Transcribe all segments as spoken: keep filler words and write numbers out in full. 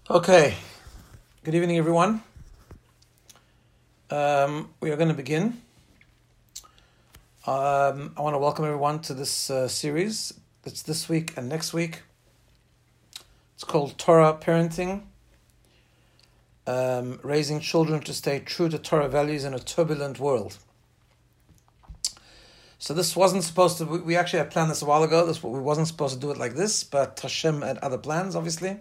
Okay, good evening, everyone. Um, we are going to begin. Um, I want to welcome everyone to this uh, series. It's this week and next week. It's called Torah Parenting, um, Raising Children to Stay True to Torah Values in a Turbulent World. So this wasn't supposed to, we, we actually had planned this a while ago. This we wasn't supposed to do it like this, but Hashem had other plans, obviously.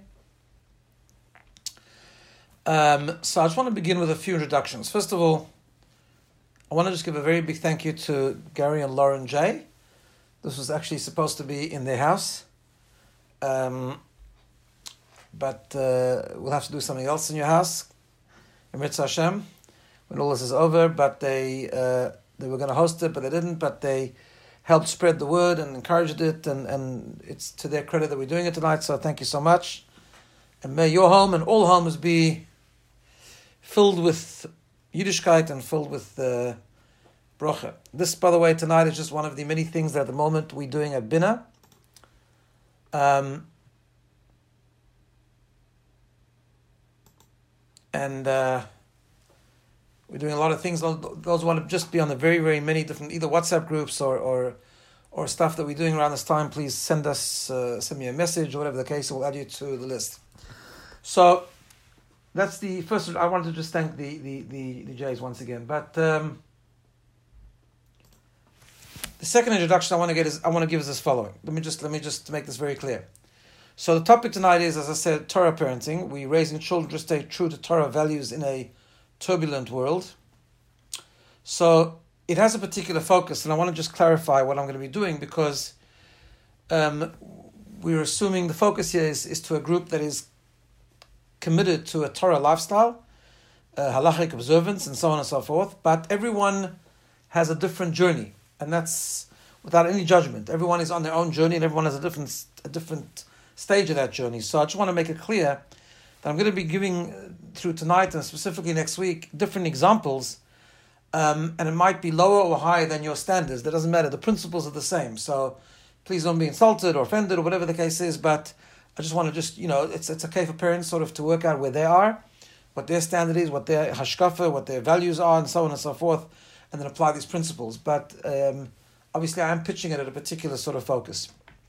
Um, so I just want to begin with a few introductions. First of all, I want to just give a very big thank you to Gary and Lauren J. This was actually supposed to be in their house, um, but uh, we'll have to do something else in your house, Eretz Hashem, when all this is over. But they uh, they were going to host it, but they didn't. But they helped spread the word and encouraged it, and, and it's to their credit that we're doing it tonight. So thank you so much, and may your home and all homes be filled with Yiddishkeit and filled with uh, brocha. This, by the way, tonight is just one of the many things that at the moment we're doing at Bina. Um, and uh, we're doing a lot of things. Those want to just be on the very, very many different either WhatsApp groups or or, or stuff that we're doing around this time. Please send us, uh, send me a message or whatever the case. We'll add you to the list. So that's the first. I wanted to just thank the the the, the Jays once again. But um, the second introduction I want to get is I want to give is as following. Let me just let me just make this very clear. So the topic tonight is, as I said, Torah parenting. We're raising children to stay true to Torah values in a turbulent world. So it has a particular focus, and I want to just clarify what I'm going to be doing because um, we're assuming the focus here is, is to a group that is committed to a Torah lifestyle, uh, halachic observance, and so on and so forth. But everyone has a different journey, and that's without any judgment. Everyone is on their own journey, and everyone has a different a different stage of that journey. So I just want to make it clear that I'm going to be giving uh, through tonight and specifically next week different examples, um, and it might be lower or higher than your standards. That doesn't matter. The principles are the same. So please don't be insulted or offended or whatever the case is. But I just want to just, you know, it's it's okay for parents sort of to work out where they are, what their standard is, what their hashkafa, what their values are, and so on and so forth, and then apply these principles. But um, obviously I am pitching it at a particular sort of focus.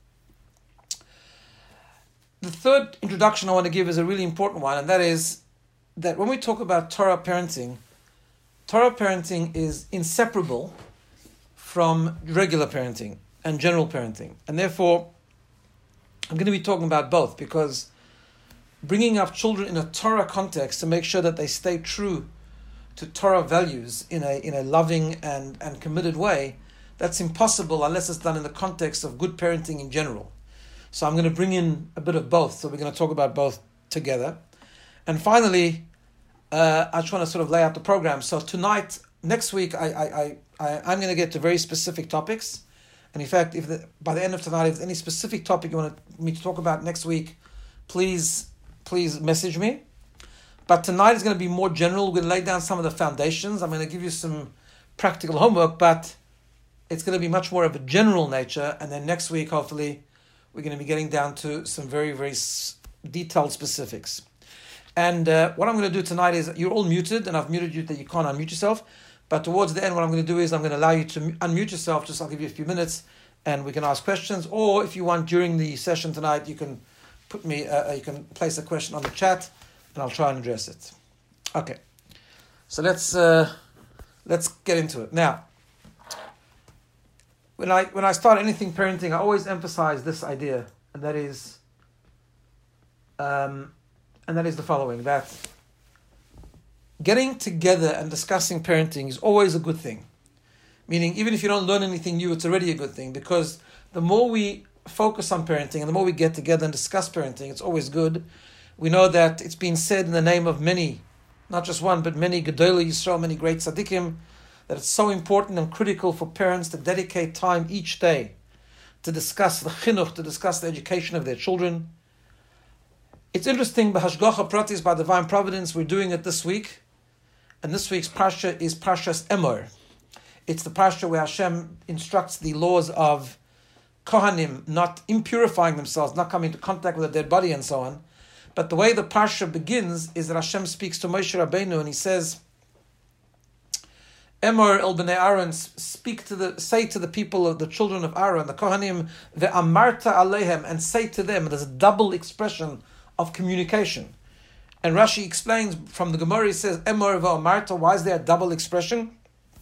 The third introduction I want to give is a really important one, and that is that when we talk about Torah parenting, Torah parenting is inseparable from regular parenting and general parenting. And therefore, I'm going to be talking about both because bringing up children in a Torah context to make sure that they stay true to Torah values in a in a loving and, and committed way, that's impossible unless it's done in the context of good parenting in general. So I'm going to bring in a bit of both. So we're going to talk about both together. And finally, uh, I just want to sort of lay out the program. So tonight, next week, I, I, I, I, I'm going to get to very specific topics. And in fact, if the, by the end of tonight, if there's any specific topic you want me to talk about next week, please, please message me. But tonight is going to be more general. We're going to lay down some of the foundations. I'm going to give you some practical homework, but it's going to be much more of a general nature. And then next week, hopefully, we're going to be getting down to some very, very s- detailed specifics. And uh, what I'm going to do tonight is, you're all muted, and I've muted you that you can't unmute yourself. But towards the end, what I'm going to do is I'm going to allow you to unmute yourself. Just I'll give you a few minutes, and we can ask questions. Or if you want during the session tonight, you can put me. Uh, you can place a question on the chat, and I'll try and address it. Okay, so let's uh, let's get into it now. When I when I start anything parenting, I always emphasize this idea, and that is, um, and that is the following: that getting together and discussing parenting is always a good thing. Meaning, even if you don't learn anything new, it's already a good thing, because the more we focus on parenting and the more we get together and discuss parenting, it's always good. We know that it's been said in the name of many, not just one, but many Gedolei Yisrael, many great tzaddikim, that it's so important and critical for parents to dedicate time each day to discuss the chinuch, to discuss the education of their children. It's interesting, b'hashgacha pratis, by divine providence, we're doing it this week. And this week's parsha is Parshas Emor. It's the parsha where Hashem instructs the laws of Kohanim not impurifying themselves, not coming into contact with a dead body and so on. But the way the Parsha begins is that Hashem speaks to Moshe Rabbeinu and he says, Emor el bnei Aaron, speak to the, say to the people of the children of Aaron, the Kohanim, ve'amarta alehem, and say to them. There's a double expression of communication. And Rashi explains from the Gemara, he says, Emor ve'amarta, why is there a double expression?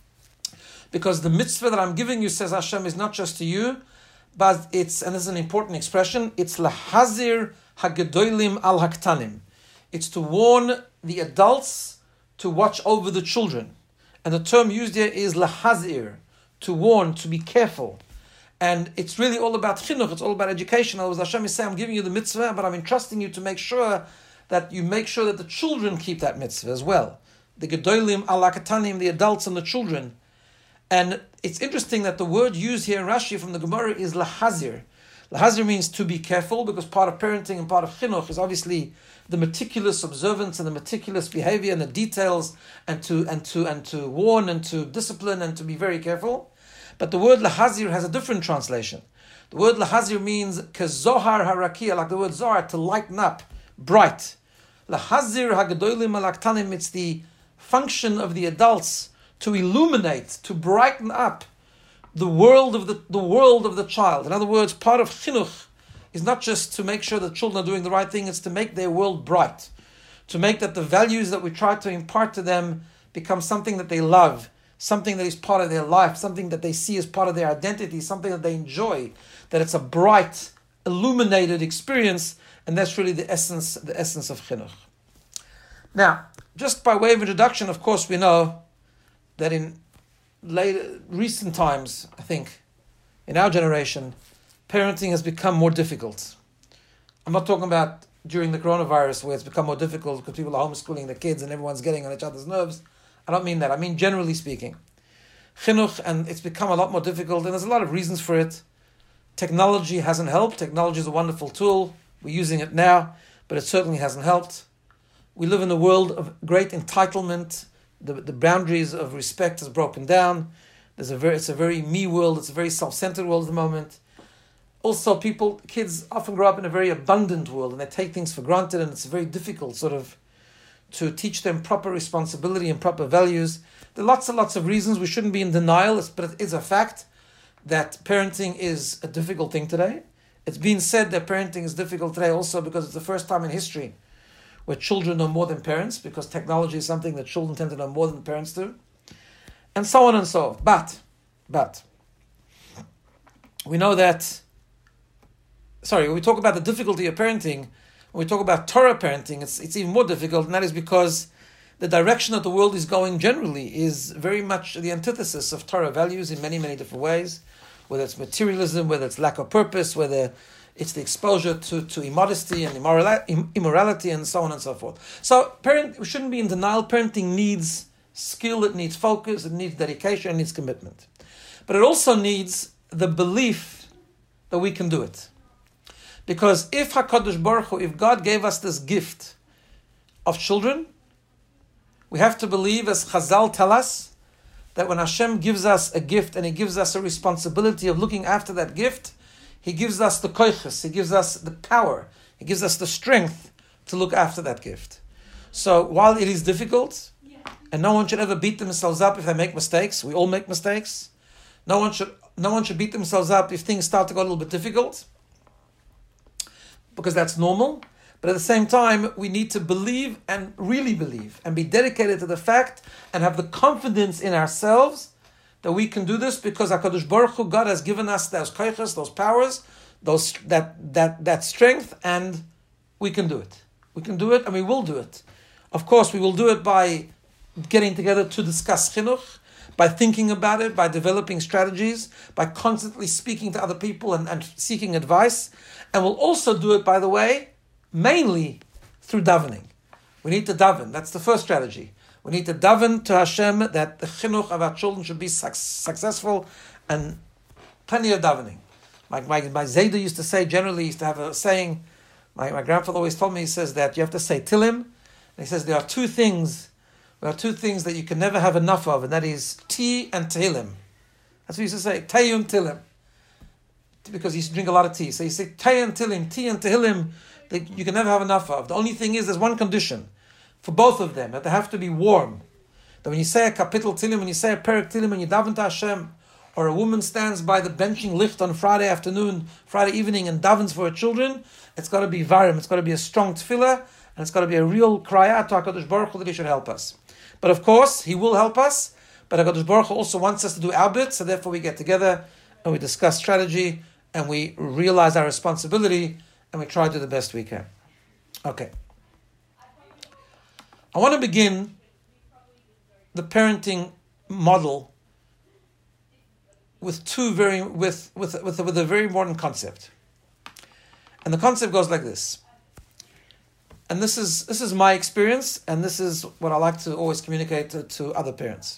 Because the mitzvah that I'm giving you, says Hashem, is not just to you, but it's, and this is an important expression, it's lahazir hagedolim al haktanim. It's to warn the adults to watch over the children. And the term used here is lahazir, to warn, to be careful. And it's really all about chinuch, it's all about education. Otherwise, Hashem is saying, I'm giving you the mitzvah, but I'm entrusting you to make sure that you make sure that the children keep that mitzvah as well. The gedolim al haktanim, the adults and the children. And it's interesting that the word used here in Rashi from the Gemara is lahazir. Lahazir means to be careful, because part of parenting and part of chinuch is obviously the meticulous observance and the meticulous behavior and the details, and to and to and to warn and to discipline and to be very careful. But the word lahazir has a different translation. The word lahazir means kezohar harakia, like the word zohar, to lighten up, bright. Lahazir hagadolim alaktanim, it's the function of the adults to illuminate, to brighten up the world of the, the world of the child. In other words, part of chinuch is not just to make sure that children are doing the right thing, it's to make their world bright. To make that the values that we try to impart to them become something that they love, something that is part of their life, something that they see as part of their identity, something that they enjoy, that it's a bright, illuminated experience, and that's really the essence, the essence of chinuch. Now, just by way of introduction, of course, we know that in later, recent times, I think, in our generation, parenting has become more difficult. I'm not talking about during the coronavirus where it's become more difficult because people are homeschooling their kids and everyone's getting on each other's nerves. I don't mean that. I mean generally speaking. Chinuch, and it's become a lot more difficult, and there's a lot of reasons for it. Technology hasn't helped. Technology is a wonderful tool. We're using it now, but it certainly hasn't helped. We live in a world of great entitlement. The, the boundaries of respect has broken down. There's a very, it's a very me world. It's a very self-centered world at the moment. Also, people, kids often grow up in a very abundant world and they take things for granted, and it's very difficult sort of to teach them proper responsibility and proper values. There are lots and lots of reasons. We shouldn't be in denial, but it is a fact that parenting is a difficult thing today. It's been said that parenting is difficult today also because it's the first time in history where children know more than parents, because technology is something that children tend to know more than parents do, and so on and so on. But, but, we know that, sorry, when we talk about the difficulty of parenting, when we talk about Torah parenting, it's it's even more difficult, and that is because the direction that the world is going generally is very much the antithesis of Torah values in many, many different ways, whether it's materialism, whether it's lack of purpose, whether it's the exposure to, to immodesty and immorality and so on and so forth. So parent, we shouldn't be in denial. Parenting needs skill, it needs focus, it needs dedication, it needs commitment. But it also needs the belief that we can do it. Because if HaKadosh Baruch Hu, if God gave us this gift of children, we have to believe, as Chazal tell us, that when Hashem gives us a gift and He gives us a responsibility of looking after that gift, He gives us the koiches, He gives us the power, He gives us the strength to look after that gift. So while it is difficult, and no one should ever beat themselves up if they make mistakes, we all make mistakes. No one should no one should beat themselves up if things start to go a little bit difficult, because that's normal. But at the same time, we need to believe and really believe and be dedicated to the fact and have the confidence in ourselves that we can do this, because HaKadosh Baruch Hu, God has given us those koiches, those powers, those that that that strength, and we can do it. We can do it, and we will do it. Of course, we will do it by getting together to discuss chinuch, by thinking about it, by developing strategies, by constantly speaking to other people and, and seeking advice. And we'll also do it, by the way, mainly through davening. We need to daven. That's the first strategy. We need to daven to Hashem that the chinuch of our children should be su- successful, and plenty of davening. My, my, my Zayda used to say, generally, he used to have a saying, my, my grandfather always told me, he says that you have to say Tilim, and he says there are two things, there are two things that you can never have enough of, and that is tea and Tehillim. That's what he used to say, Teyum Tilim, because he used to drink a lot of tea. So he said Tey and Tilim, tea and Tehillim, that you can never have enough of. The only thing is, there's one condition for both of them, that they have to be warm. That when you say a kapitel Tehillim, when you say a perek Tehillim, and you daven to Hashem, or a woman stands by the benching licht on Friday afternoon, Friday evening, and davens for her children, it's got to be varim, it's got to be a strong tefillah, and it's got to be a real cry out to HaKadosh Baruch Hu that He should help us. But of course, He will help us, but HaKadosh Baruch Hu also wants us to do our bit, so therefore we get together, and we discuss strategy, and we realize our responsibility, and we try to do the best we can. Okay. I want to begin the parenting model with two very with with with with a very important concept, and the concept goes like this. And this is this is my experience, and this is what I like to always communicate to, to other parents.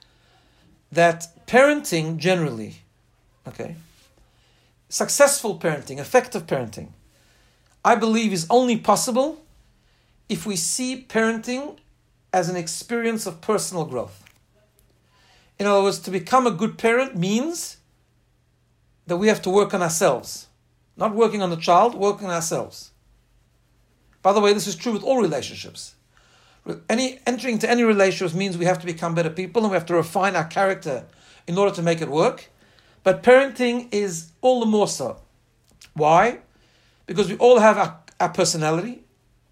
That parenting generally, okay, successful parenting, effective parenting, I believe is only possible if we see parenting as an experience of personal growth. In other words, to become a good parent means that we have to work on ourselves. Not working on the child, working on ourselves. By the way, this is true with all relationships. Any entering into any relationships means we have to become better people and we have to refine our character in order to make it work. But parenting is all the more so. Why? Because we all have our, our personality,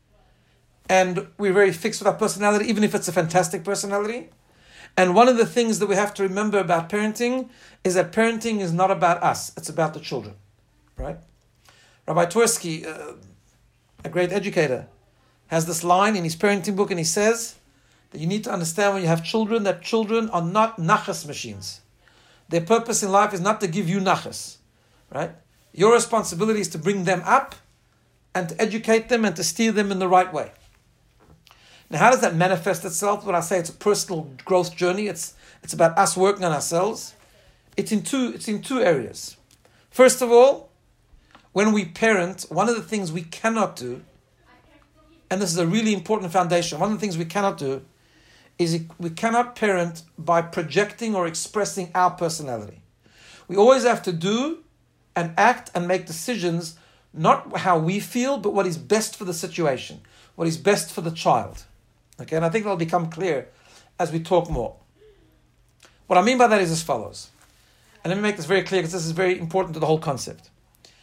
and we're very fixed with our personality, even if it's a fantastic personality. And one of the things that we have to remember about parenting is that parenting is not about us, it's about the children, right? Rabbi Twersky, uh, a great educator, has this line in his parenting book, and he says that you need to understand when you have children that children are not nachas machines. Their purpose in life is not to give you nachas, right? Your responsibility is to bring them up and to educate them and to steer them in the right way. Now, how does that manifest itself? When I say it's a personal growth journey, it's it's about us working on ourselves. It's in two it's in two areas. First of all, when we parent, one of the things we cannot do, and this is a really important foundation, one of the things we cannot do is we cannot parent by projecting or expressing our personality. We always have to do and act and make decisions, not how we feel, but what is best for the situation, what is best for the child. Okay, and I think that'll become clear as we talk more. What I mean by that is as follows. And let me make this very clear because this is very important to the whole concept.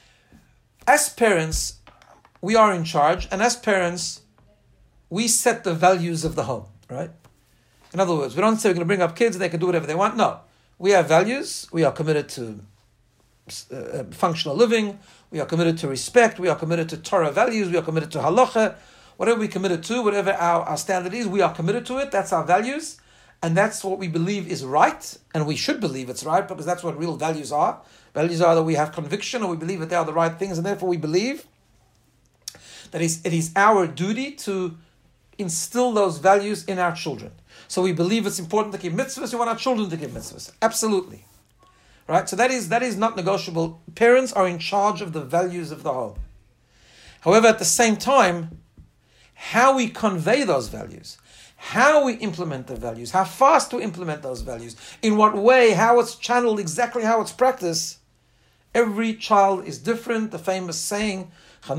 As parents, we are in charge, and as parents, we set the values of the home, right? In other words, we don't say we're going to bring up kids and they can do whatever they want. No. We have values. We are committed to uh, functional living. We are committed to respect. We are committed to Torah values. We are committed to halacha. Whatever we're committed to, whatever our, our standard is, we are committed to it. That's our values. And that's what we believe is right. And we should believe it's right because that's what real values are. Values are that we have conviction or we believe that they are the right things. And therefore we believe that it is our duty to instill those values in our children. So we believe it's important to keep mitzvahs. We want our children to keep mitzvahs. Absolutely. Right? So that is that is not negotiable. Parents are in charge of the values of the home. However, at the same time, how we convey those values, how we implement the values, how fast to implement those values, in what way, how it's channeled, exactly how it's practiced, every child is different. The famous saying,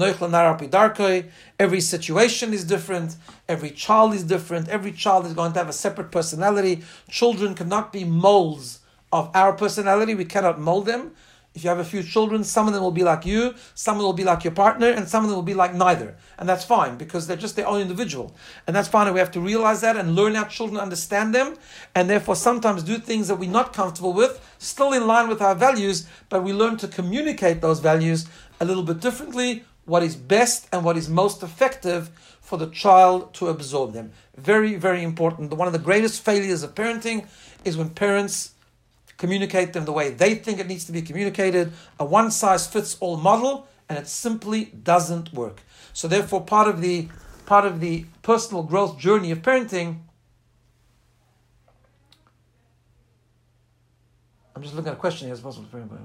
every situation is different, every child is different, every child is going to have a separate personality. Children cannot be molds of our personality, we cannot mold them. If you have a few children, some of them will be like you, some of them will be like your partner, and some of them will be like neither. And that's fine, because they're just their own individual. And that's fine, and we have to realize that and learn our children, understand them, and therefore sometimes do things that we're not comfortable with, still in line with our values, but we learn to communicate those values a little bit differently, what is best and what is most effective for the child to absorb them. Very, very important. One of the greatest failures of parenting is when parents communicate them the way they think it needs to be communicated, a one-size-fits-all model, and it simply doesn't work. So therefore, part of the part of the personal growth journey of parenting, I'm just looking at a question here. Okay.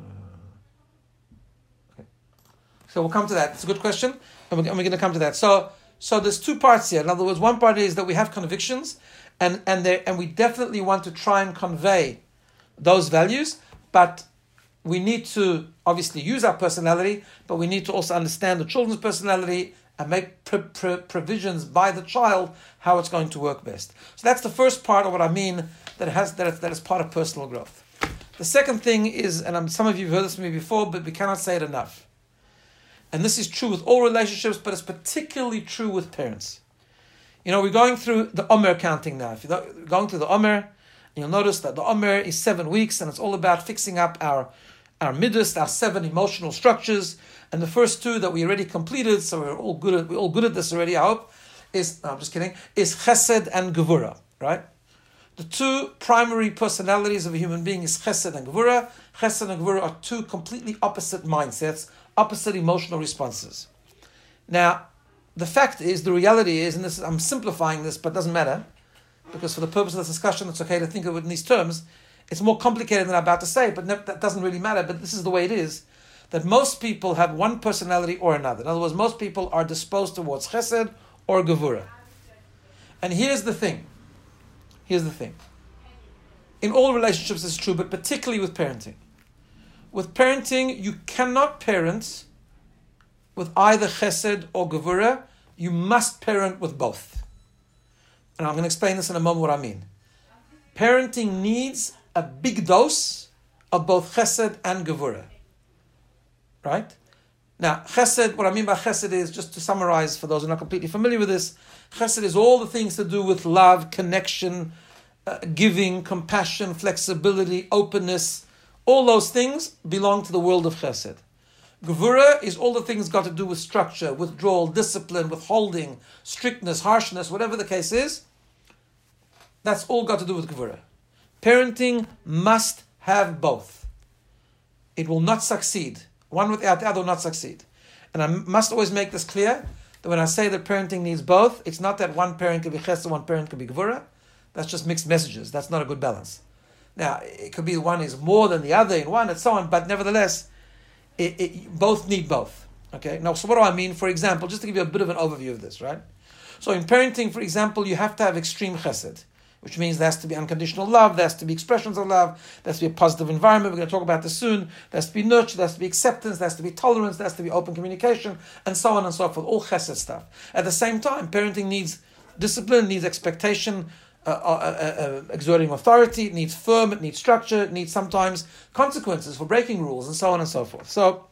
So we'll come to that. It's a good question, and we're, and we're going to come to that. So, so there's two parts here. In other words, one part is that we have convictions, and and there, and we definitely want to try and convey those values, but we need to obviously use our personality, but we need to also understand the children's personality and make pre- pre- provisions by the child how it's going to work best. So that's the first part of what I mean that it has that, it, that is part of personal growth. The second thing is, and I'm, some of you have heard this from me before, but we cannot say it enough. And this is true with all relationships, but it's particularly true with parents. You know, we're going through the Omer counting now. If you're going through the Omer, you'll notice that the Omer is seven weeks, and it's all about fixing up our our midas, our seven emotional structures. And the first two that we already completed, so we're all good at we're all good at this already, I hope, is no, I'm just kidding, is Chesed and Gevura, right? The two primary personalities of a human being is Chesed and Gevura. Chesed and Gevura are two completely opposite mindsets, opposite emotional responses. Now, the fact is, the reality is, and this is, I'm simplifying this, but it doesn't matter, because for the purpose of this discussion, it's okay to think of it in these terms. It's more complicated than I'm about to say, but ne- that doesn't really matter, but this is the way it is, that most people have one personality or another. In other words, most people are disposed towards Chesed or Gevura. And here's the thing. Here's the thing. In all relationships, this is true, but particularly with parenting. With parenting, you cannot parent with either Chesed or Gevura. You must parent with both. And I'm going to explain this in a moment what I mean. Parenting needs a big dose of both Chesed and Gevura. Right? Now, Chesed, what I mean by Chesed is, just to summarize for those who are not completely familiar with this, Chesed is all the things to do with love, connection, uh, giving, compassion, flexibility, openness. All those things belong to the world of Chesed. Gevura is all the things got to do with structure, withdrawal, discipline, withholding, strictness, harshness, whatever the case is. That's all got to do with Gevura. Parenting must have both. It will not succeed. One without the other will not succeed. And I must always make this clear, that when I say that parenting needs both, it's not that one parent can be Chesed, one parent can be Gevura. That's just mixed messages. That's not a good balance. Now, it could be one is more than the other in one and so on, but nevertheless, it, it, both need both. Okay. Now, so what do I mean? For example, just to give you a bit of an overview of this, right? So in parenting, for example, you have to have extreme Chesed, which means there has to be unconditional love, there has to be expressions of love, there has to be a positive environment, we're going to talk about this soon, there has to be nurture, there has to be acceptance, there has to be tolerance, there has to be open communication, and so on and so forth, all Chesed stuff. At the same time, parenting needs discipline, needs expectation, uh, uh, uh, uh, exerting authority, it needs firm, it needs structure, it needs sometimes consequences for breaking rules, and so on and so forth. So,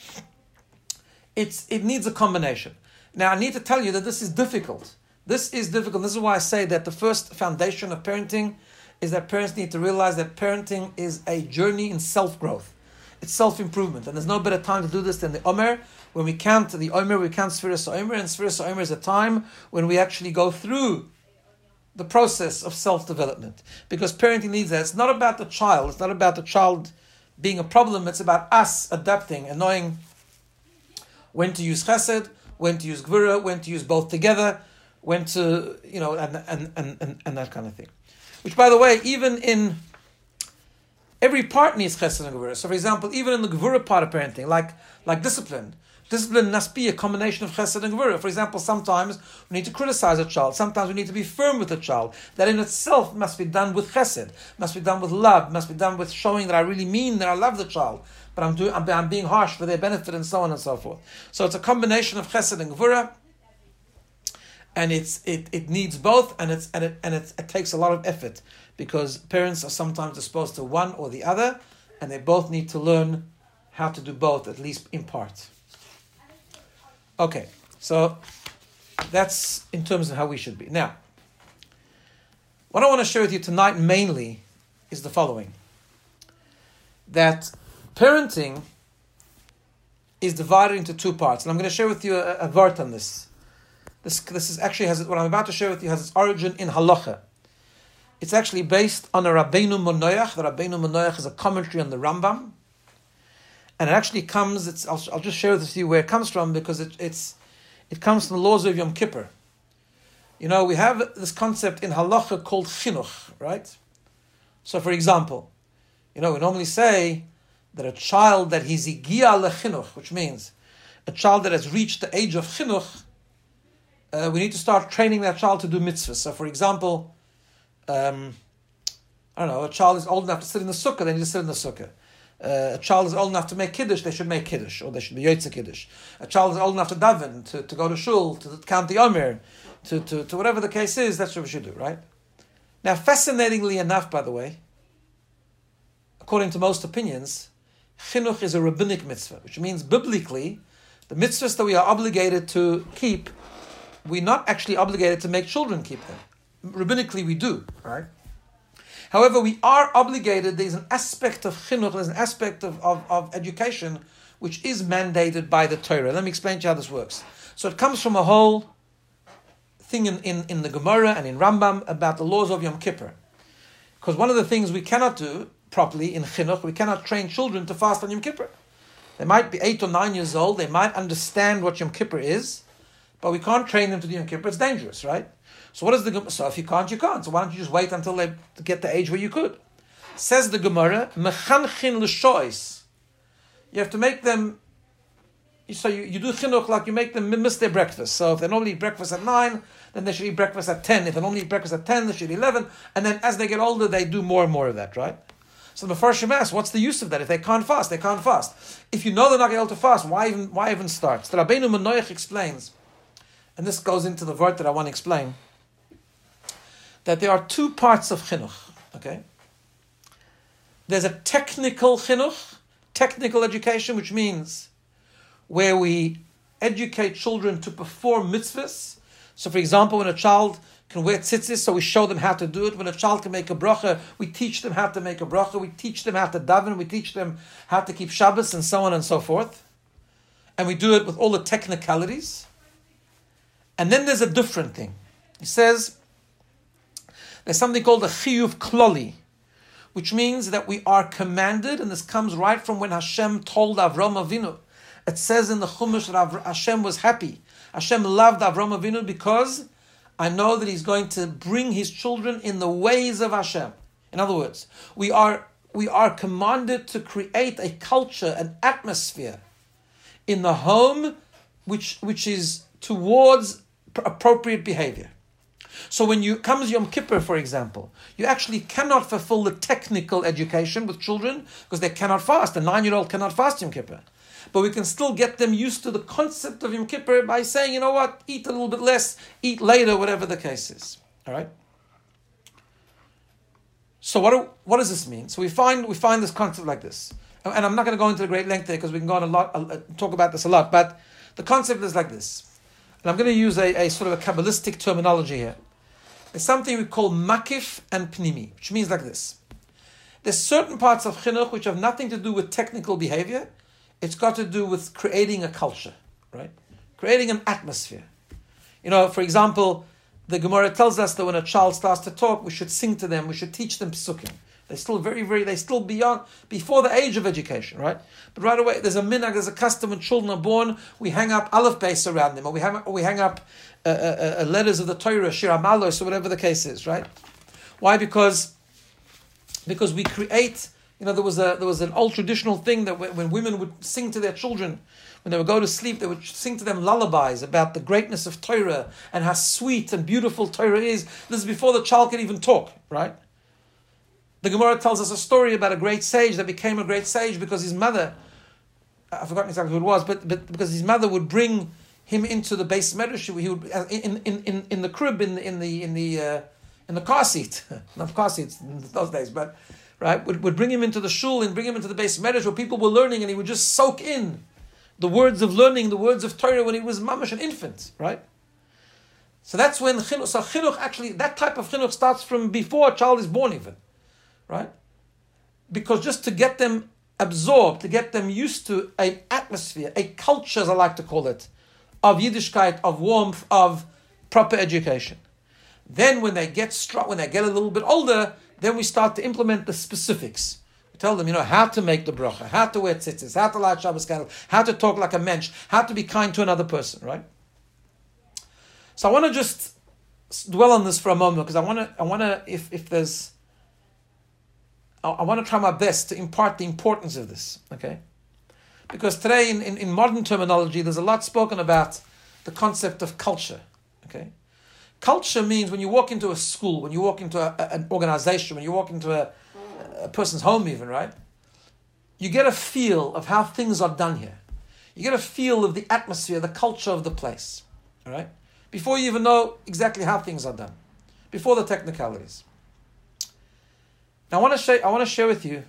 it's it needs a combination. Now, I need to tell you that this is difficult. This is difficult. This is why I say that the first foundation of parenting is that parents need to realize that parenting is a journey in self-growth. It's self-improvement. And there's no better time to do this than the Omer. When we count the Omer, we count Sfiras Omer. And Sfiras Omer is a time when we actually go through the process of self-development. Because parenting needs that. It's not about the child. It's not about the child being a problem. It's about us adapting and knowing when to use Chesed, when to use Gevura, when to use both together, when to, you know, and, and, and, and, and that kind of thing. Which, by the way, even in every part needs Chesed and Gevura. So, for example, even in the Gevura part of parenting, like, like discipline, discipline must be a combination of Chesed and Gevura. For example, sometimes we need to criticize a child. Sometimes we need to be firm with a child. That in itself must be done with Chesed, must be done with love, must be done with showing that I really mean that I love the child, but I'm doing, I'm, I'm being harsh for their benefit, and so on and so forth. So it's a combination of Chesed and Gevura. And it's it, it needs both, and it's and it and it's, it takes a lot of effort, because parents are sometimes disposed to one or the other, and they both need to learn how to do both, at least in part. Okay, so that's in terms of how we should be. Now, what I want to share with you tonight mainly is the following: that parenting is divided into two parts, and I'm going to share with you a, a vart on this. This, this is actually has what I'm about to share with you has its origin in halacha. It's actually based on a Rabbeinu Monoach. The Rabbeinu Monoach is a commentary on the Rambam, and it actually comes. It's I'll, I'll just share with you where it comes from, because it, it's it comes from the laws of Yom Kippur. You know, we have this concept in halacha called chinuch, right? So, for example, you know, we normally say that a child that he's igia lechinuch, which means a child that has reached the age of chinuch. Uh, we need to start training that child to do mitzvahs. So, for example, um, I don't know, a child is old enough to sit in the sukkah, they need to sit in the sukkah. Uh, a child is old enough to make kiddush, they should make kiddush, or they should be yotze kiddush. A child is old enough to daven, to, to go to shul, to count the omer, to, to, to whatever the case is, that's what we should do, right? Now, fascinatingly enough, by the way, according to most opinions, chinuch is a rabbinic mitzvah, which means biblically, the mitzvahs that we are obligated to keep, we're not actually obligated to make children keep them. Rabbinically, we do, right? However, we are obligated, there's an aspect of chinuch, there's an aspect of, of, of education which is mandated by the Torah. Let me explain to you how this works. So it comes from a whole thing in, in, in the Gemara and in Rambam about the laws of Yom Kippur. Because one of the things we cannot do properly in chinuch, we cannot train children to fast on Yom Kippur. They might be eight or nine years old, they might understand what Yom Kippur is, but we can't train them to do Yom Kippur, it's dangerous, right? So what is the Gemara? So if you can't, you can't. So why don't you just wait until they get the age where you could? Says the Gemara, mechanchin l'shois. You have to make them, so you, you do chinuch like you make them miss their breakfast. So if they normally eat breakfast at nine, then they should eat breakfast at ten. If they normally eat breakfast at ten, they should eat eleven. And then as they get older, they do more and more of that, right? So the Mefarshim asks, what's the use of that? If they can't fast, they can't fast. If you know they're not going to be able to fast, why even why even start? So Rabbeinu Menoich explains, and this goes into the word that I want to explain, that there are two parts of chinuch, okay? There's a technical chinuch, technical education, which means where we educate children to perform mitzvahs. So for example, when a child can wear tzitzis, so we show them how to do it. When a child can make a bracha, we teach them how to make a bracha. We teach them how to daven. We teach them how to keep Shabbos and so on and so forth. And we do it with all the technicalities. And then there's a different thing. He says, there's something called a chiyuv kloli, which means that we are commanded, and this comes right from when Hashem told Avram Avinu. It says in the Chumash that Hashem was happy. Hashem loved Avram Avinu because I know that he's going to bring his children in the ways of Hashem. In other words, we are we are commanded to create a culture, an atmosphere in the home which which is towards appropriate behavior. So when you comes Yom Kippur, for example, you actually cannot fulfill the technical education with children because they cannot fast. A nine-year-old cannot fast Yom Kippur. But we can still get them used to the concept of Yom Kippur by saying, you know what, eat a little bit less, eat later, whatever the case is. All right? So what do, what does this mean? So we find we find this concept like this. And I'm not going to go into the great length there because we can go on a lot, uh, talk about this a lot. But the concept is like this. And I'm going to use a, a sort of a Kabbalistic terminology here. There's something we call makif and pnimi, which means like this. There's certain parts of chinuch which have nothing to do with technical behavior. It's got to do with creating a culture, right? Creating an atmosphere. You know, for example, the Gemara tells us that when a child starts to talk, we should sing to them, we should teach them psukim. They're still very, very, they're still beyond, before the age of education, right? But right away, there's a minhag, there's a custom when children are born, we hang up aleph beis around them, or we hang up, or we hang up uh, uh, uh, letters of the Torah, Shir HaMalos, or whatever the case is, right? Why? Because, because we create, you know, there was a there was an old traditional thing that when, when women would sing to their children, when they would go to sleep, they would sing to them lullabies about the greatness of Torah and how sweet and beautiful Torah is. This is before the child could even talk, right? The Gemara tells us a story about a great sage that became a great sage because his mother, I've forgotten exactly who it was, but, but because his mother would bring him into the base medrash, he would in in in in the crib in the in the in the uh, in the car seat, not car seats in those days, but right would, would bring him into the shul and bring him into the base medrash where people were learning, and he would just soak in the words of learning, the words of Torah when he was mamash, an infant, right? So that's when chinuch, so chinuch actually, that type of chinuch starts from before a child is born even. Right? Because just to get them absorbed, to get them used to an atmosphere, a culture, as I like to call it, of Yiddishkeit, of warmth, of proper education. Then when they get strong, when they get a little bit older, then we start to implement the specifics. We tell them, you know, how to make the bracha, how to wear tzitzis, how to light Shabbos candle, how to talk like a mensch, how to be kind to another person, right? So I want to just dwell on this for a moment because I want to, I want to, if if there's I want to try my best to impart the importance of this, okay? Because today, in, in, in modern terminology, there's a lot spoken about the concept of culture, okay? Culture means when you walk into a school, when you walk into a, a, an organization, when you walk into a, a person's home even, right? you get a feel of how things are done here. You get a feel of the atmosphere, the culture of the place. All right? Before you even know exactly how things are done. Before the technicalities. Now I want to share, I want to share with you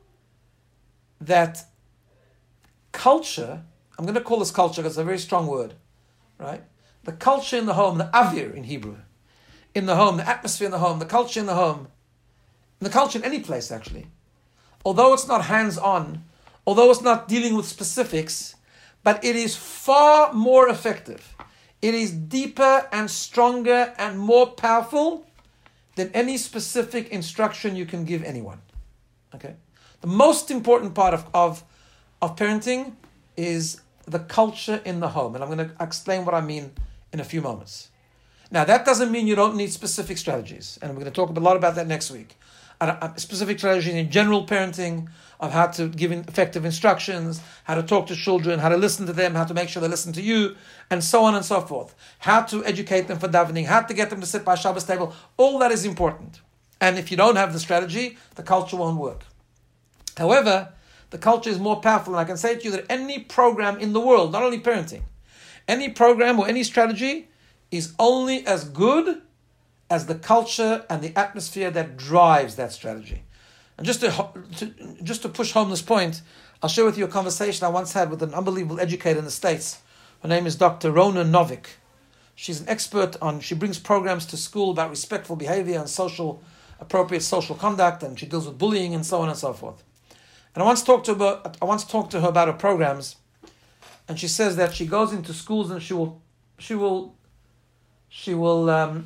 that culture, I'm going to call this culture because it's a very strong word, right? The culture in the home, the avir in Hebrew, in the home, the atmosphere in the home, the culture in the home, the culture in any place actually, although it's not hands-on, although it's not dealing with specifics, but it is far more effective. It is deeper and stronger and more powerful than any specific instruction you can give anyone. Okay? The most important part of, of, of parenting is the culture in the home. And I'm going to explain what I mean in a few moments. Now, that doesn't mean you don't need specific strategies. And we're going to talk a lot about that next week. Uh, specific strategies in general parenting, of how to give effective instructions, how to talk to children, how to listen to them, how to make sure they listen to you, and so on and so forth. How to educate them for davening, how to get them to sit by Shabbos table. All that is important. And if you don't have the strategy, the culture won't work. However, the culture is more powerful, and I can say to you that any program in the world, not only parenting, any program or any strategy is only as good as the culture and the atmosphere that drives that strategy. And just to, to just to push home this point, I'll share with you a conversation I once had with an unbelievable educator in the States. Her name is Doctor Rona Novick. She's an expert on, she brings programs to school about respectful behavior and social, appropriate social conduct, and she deals with bullying and so on and so forth. And I once talked to her about, I once talked to her about her programs, and she says that she goes into schools and she will, she will, she will, um,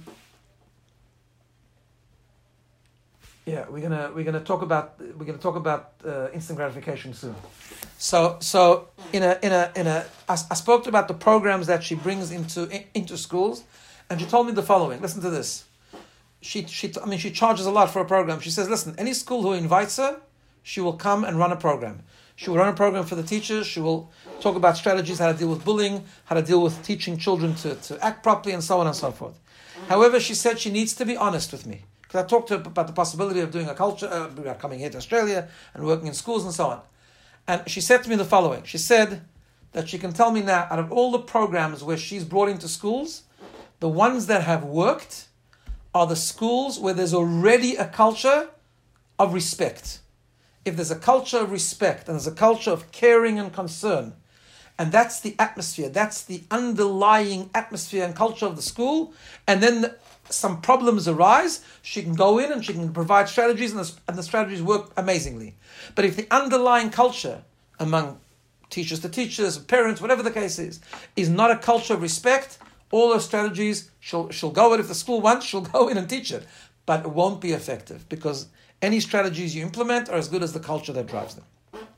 Yeah, we're gonna we're gonna talk about we're gonna talk about uh, instant gratification soon. So so in a in a in a I, I spoke about the programs that she brings into in, into schools, and she told me the following. Listen to this. She she I mean she charges a lot for a program. She says, listen, any school who invites her, she will come and run a program. She will run a program for the teachers. She will talk about strategies, how to deal with bullying, how to deal with teaching children to, to act properly, and so on and so forth. However, she said she needs to be honest with me. Because I talked to her about the possibility of doing a culture, uh, coming here to Australia and working in schools and so on. And she said to me the following. She said that she can tell me now, out of all the programs where she's brought into schools, the ones that have worked are the schools where there's already a culture of respect. If there's a culture of respect and there's a culture of caring and concern, and that's the atmosphere, that's the underlying atmosphere and culture of the school, and then the, some problems arise, she can go in and she can provide strategies, and the, and the strategies work amazingly. But if the underlying culture among teachers to teachers, parents, whatever the case is, is not a culture of respect, all those strategies, she'll, she'll go in. If the school wants, she'll go in and teach it. But it won't be effective, because any strategies you implement are as good as the culture that drives them.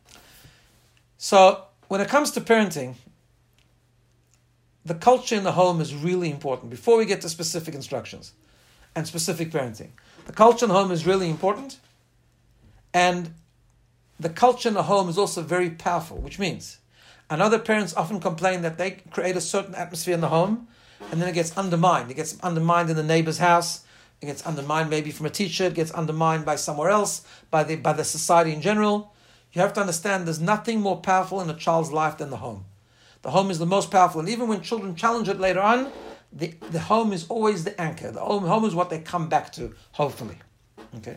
So when it comes to parenting, the culture in the home is really important. Before we get to specific instructions and specific parenting, the culture in the home is really important. And the culture in the home is also very powerful, which means I know that parents often complain that they create a certain atmosphere in the home, and then it gets undermined. It gets undermined in the neighbor's house. It gets undermined maybe from a teacher. It gets undermined by somewhere else, by the by the society in general. You have to understand there's nothing more powerful in a child's life than the home. The home is the most powerful. And even when children challenge it later on, the, the home is always the anchor. The home, home is what they come back to, hopefully. Okay.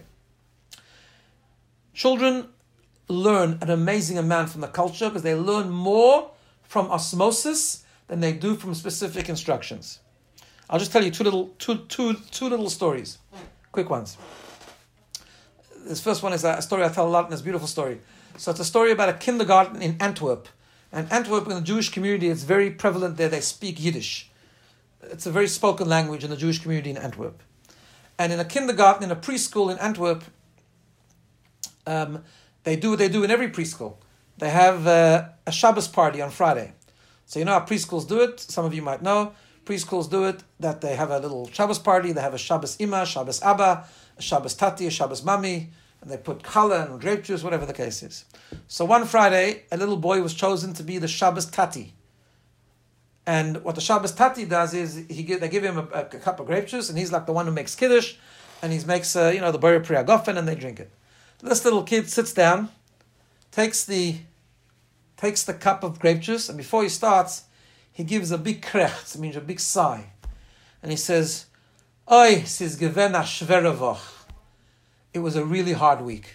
Children learn an amazing amount from the culture because they learn more from osmosis than they do from specific instructions. I'll just tell you two little two two two little stories, quick ones. This first one is a story I tell a lot, and it's a beautiful story. So it's a story about a kindergarten in Antwerp. And Antwerp, in the Jewish community, it's very prevalent there. They speak Yiddish. It's a very spoken language in the Jewish community in Antwerp. And in a kindergarten, in a preschool in Antwerp, um, they do what they do in every preschool. They have uh, a Shabbos party on Friday. So you know how preschools do it. Some of you might know. Preschools do it, that they have a little Shabbos party. They have a Shabbos Ima, Shabbos Abba, a Shabbos Tati, a Shabbos Mami, and they put challah and grape juice, whatever the case is. So one Friday, a little boy was chosen to be the Shabbos Tati. And what the Shabbos Tati does is he give, they give him a, a, a cup of grape juice, and he's like the one who makes Kiddush, and he makes uh, you know the Bari Priya Gofen, and they drink it. This little kid sits down, takes the takes the cup of grape juice, and before he starts, he gives a big krecht, it means a big sigh. And he says, Oy, sis gewen a schwere Woche. It was a really hard week.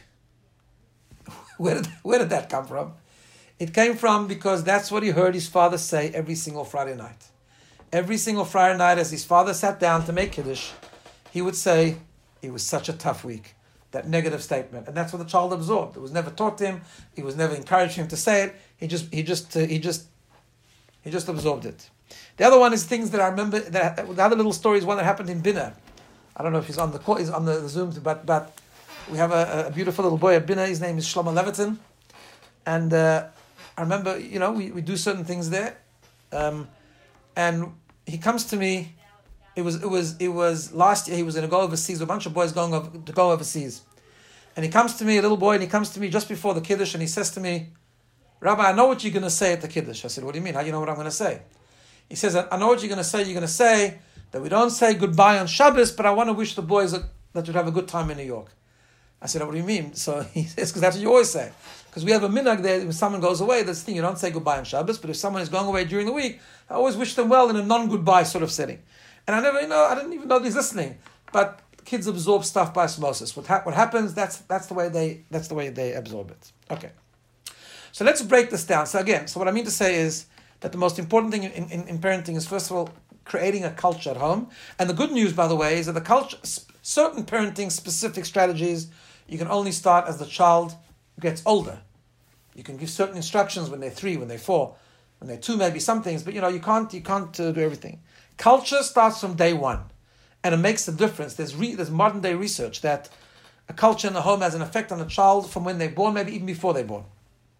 Where did, where did that come from? It came from because that's what he heard his father say every single Friday night. Every single Friday night as his father sat down to make Kiddush, he would say, it was such a tough week. That negative statement. And that's what the child absorbed. It was never taught to him. It was never encouraged him to say it. He just, he just, uh, he just, he just absorbed it. The other one is things that I remember, that, the other little story is one that happened in Bina. I don't know if he's on the call, he's on the Zoom, but, but we have a, a beautiful little boy at Bina. His name is Shlomo Levitin. And uh, I remember, you know, we, we do certain things there. Um, and he comes to me. It was it was it was last year. He was going to go overseas. A bunch of boys going over, to go overseas, and he comes to me, a little boy, and he comes to me just before the Kiddush, and he says to me, "Rabbi, I know what you're going to say at the Kiddush." I said, "What do you mean? How do you know what I'm going to say?" He says, "I know what you're going to say. You're going to say that we don't say goodbye on Shabbos, but I want to wish the boys that, that you'd have a good time in New York." I said, "What do you mean?" So he says, "Because that's what you always say. Because we have a minhag there. When someone goes away, that's the thing. You don't say goodbye on Shabbos, but if someone is going away during the week, I always wish them well in a non-goodbye sort of setting." And I never, you know, I didn't even know he's listening. But kids absorb stuff by osmosis. What, ha- what happens? That's that's the way they that's the way they absorb it. Okay. So let's break this down. So again, so what I mean to say is that the most important thing in, in, in parenting is first of all creating a culture at home. And the good news, by the way, is that the culture, certain parenting specific strategies, you can only start as the child gets older. You can give certain instructions when they're three, when they're four, when they're two, maybe some things. But you know, you can't you can't uh, do everything. Culture starts from day one, and it makes a difference. There's re- there's modern day research that a culture in the home has an effect on a child from when they're born, maybe even before they're born.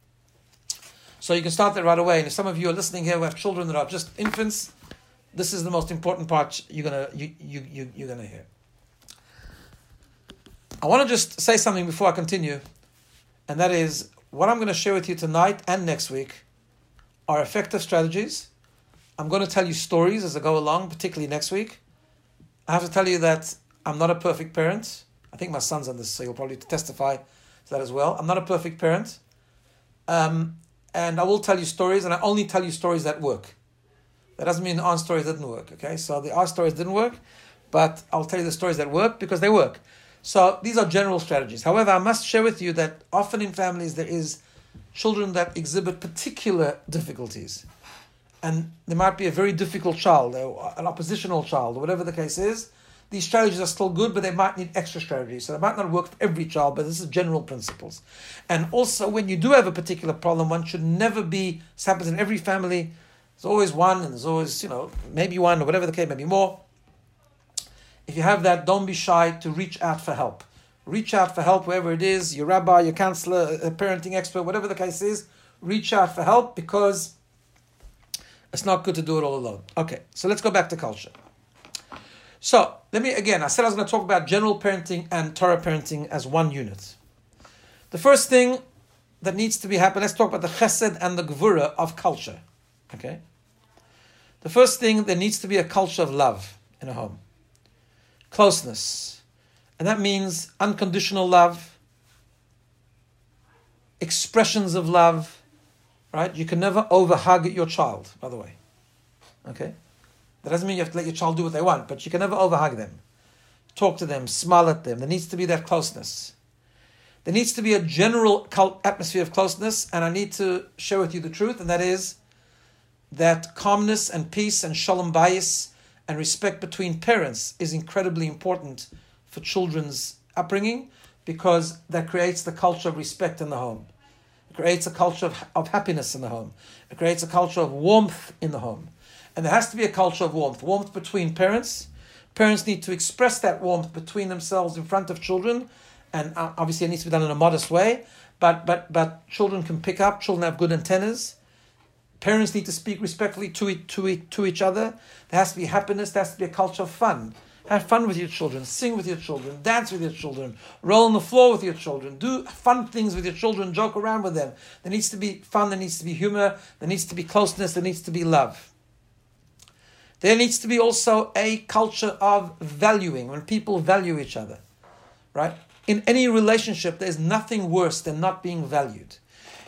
So you can start that right away. And if some of you are listening here who have children that are just infants, this is the most important part you're gonna you you, you you're gonna hear. I want to just say something before I continue, and that is what I'm going to share with you tonight and next week are effective strategies. I'm going to tell you stories as I go along, particularly next week. I have to tell you that I'm not a perfect parent. I think my son's on this, so he'll probably testify to that as well. I'm not a perfect parent. Um, and I will tell you stories, and I only tell you stories that work. That doesn't mean the our stories didn't work, okay? So the our stories didn't work, but I'll tell you the stories that work because they work. So these are general strategies. However, I must share with you that often in families there is children that exhibit particular difficulties. And there might be a very difficult child, or an oppositional child, or whatever the case is. These strategies are still good, but they might need extra strategies. So they might not work for every child, but this is general principles. And also, when you do have a particular problem, one should never be, this happens in every family, there's always one, and there's always, you know, maybe one, or whatever the case, maybe more. If you have that, don't be shy to reach out for help. Reach out for help wherever it is, your rabbi, your counselor, a parenting expert, whatever the case is, reach out for help because it's not good to do it all alone. Okay, so let's go back to culture. So, let me, again, I said I was going to talk about general parenting and Torah parenting as one unit. The first thing that needs to be happening, let's talk about the chesed and the gvura of culture. Okay? The first thing, there needs to be a culture of love in a home. Closeness. And that means unconditional love, expressions of love, right? You can never overhug your child, by the way. Okay? That doesn't mean you have to let your child do what they want, but you can never overhug them. Talk to them, smile at them. There needs to be that closeness. There needs to be a general atmosphere of closeness, and I need to share with you the truth, and that is that calmness and peace and shalom bayis and respect between parents is incredibly important for children's upbringing because that creates the culture of respect in the home. It creates a culture of, of happiness in the home. It creates a culture of warmth in the home. And there has to be a culture of warmth. Warmth between parents. Parents need to express that warmth between themselves in front of children. And obviously it needs to be done in a modest way. But but but children can pick up. Children have good antennas. Parents need to speak respectfully to, it, to, it, to each other. There has to be happiness. There has to be a culture of fun. Have fun with your children. Sing with your children. Dance with your children. Roll on the floor with your children. Do fun things with your children. Joke around with them. There needs to be fun. There needs to be humor. There needs to be closeness. There needs to be love. There needs to be also a culture of valuing, when people value each other, right? In any relationship, there's nothing worse than not being valued.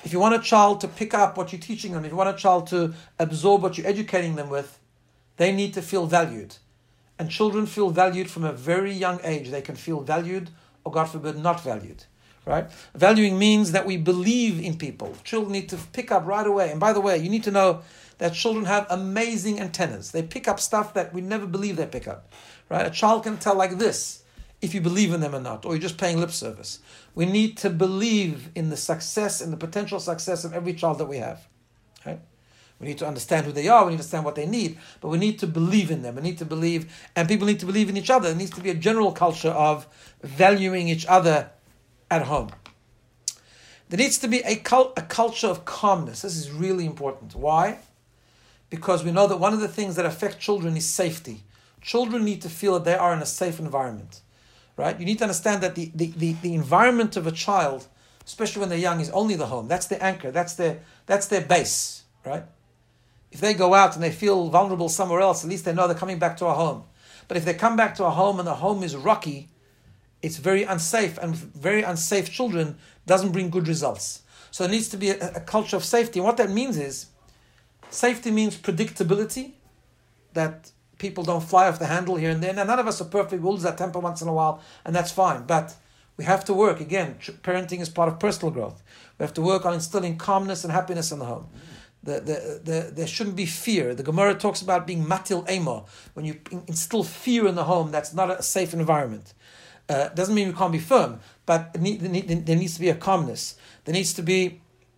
If you want a child to pick up what you're teaching them, if you want a child to absorb what you're educating them with, they need to feel valued. And children feel valued from a very young age. They can feel valued or, God forbid, not valued. Right? Valuing means that we believe in people. Children need to pick up right away. And by the way, you need to know that children have amazing antennas. They pick up stuff that we never believe they pick up. Right? A child can tell like this if you believe in them or not, or you're just paying lip service. We need to believe in the success and the potential success of every child that we have. Right? We need to understand who they are, we need to understand what they need, but we need to believe in them. We need to believe, and people need to believe in each other. There needs to be a general culture of valuing each other at home. There needs to be a, cult, a culture of calmness. This is really important. Why? Because we know that one of the things that affect children is safety. Children need to feel that they are in a safe environment. Right? You need to understand that the, the, the, the environment of a child, especially when they're young, is only the home. That's their anchor. That's their, that's their base. Right? If they go out and they feel vulnerable somewhere else, at least they know they're coming back to a home. But if they come back to a home and the home is rocky, it's very unsafe, and very unsafe children doesn't bring good results. So there needs to be a, a culture of safety. And what that means is, safety means predictability, that people don't fly off the handle here and there. Now, none of us are perfect. We'll lose our temper once in a while, and that's fine. But we have to work. Again, parenting is part of personal growth. We have to work on instilling calmness and happiness in the home. The, the, the, there shouldn't be fear. The Gemara talks about being matil emo. When you instill fear in the home, that's not a safe environment. Uh, doesn't mean we can't be firm, but need, need, there needs to be a calmness. There needs to be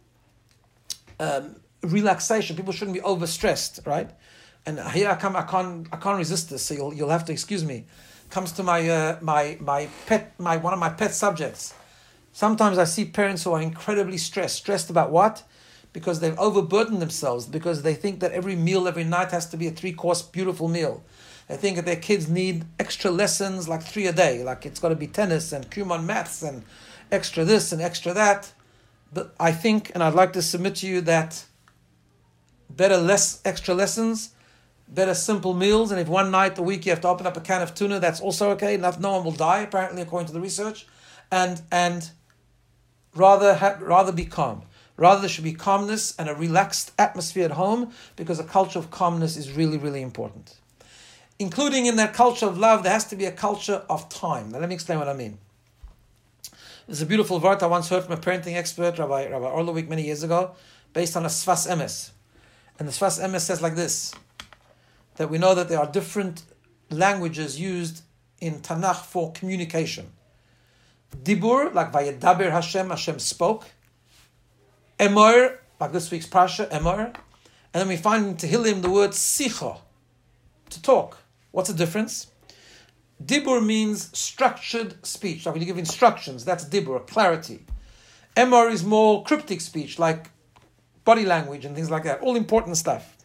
um, relaxation. People shouldn't be overstressed, right? And here I come. I can't. I can't resist this. So you'll you'll have to excuse me. Comes to my uh, my my pet my one of my pet subjects. Sometimes I see parents who are incredibly stressed. Stressed about what? Because they've overburdened themselves. Because they think that every meal every night has to be a three course beautiful meal. They think that their kids need extra lessons, like three a day. Like it's got to be tennis and Kumon maths and extra this and extra that. But I think, and I'd like to submit to you that better less extra lessons, better simple meals. And if one night a week you have to open up a can of tuna, that's also okay. Not, no one will die, apparently, according to the research. And and rather ha- rather be calm. Rather, there should be calmness and a relaxed atmosphere at home, because a culture of calmness is really, really important. Including in that culture of love, there has to be a culture of time. Now, let me explain what I mean. There's a beautiful word I once heard from a parenting expert, Rabbi Rabbi Orlovik, many years ago, based on a Sfas Emes. And the Sfas Emes says like this, that we know that there are different languages used in Tanakh for communication. Dibur, like Vayedaber Hashem, Hashem spoke. Emor, like this week's Parsha, Emor. And then we find in Tehillim the word Sicha, to talk. What's the difference? Dibur means structured speech. Like when you give instructions, that's dibur, clarity. Emor is more cryptic speech, like body language and things like that. All important stuff.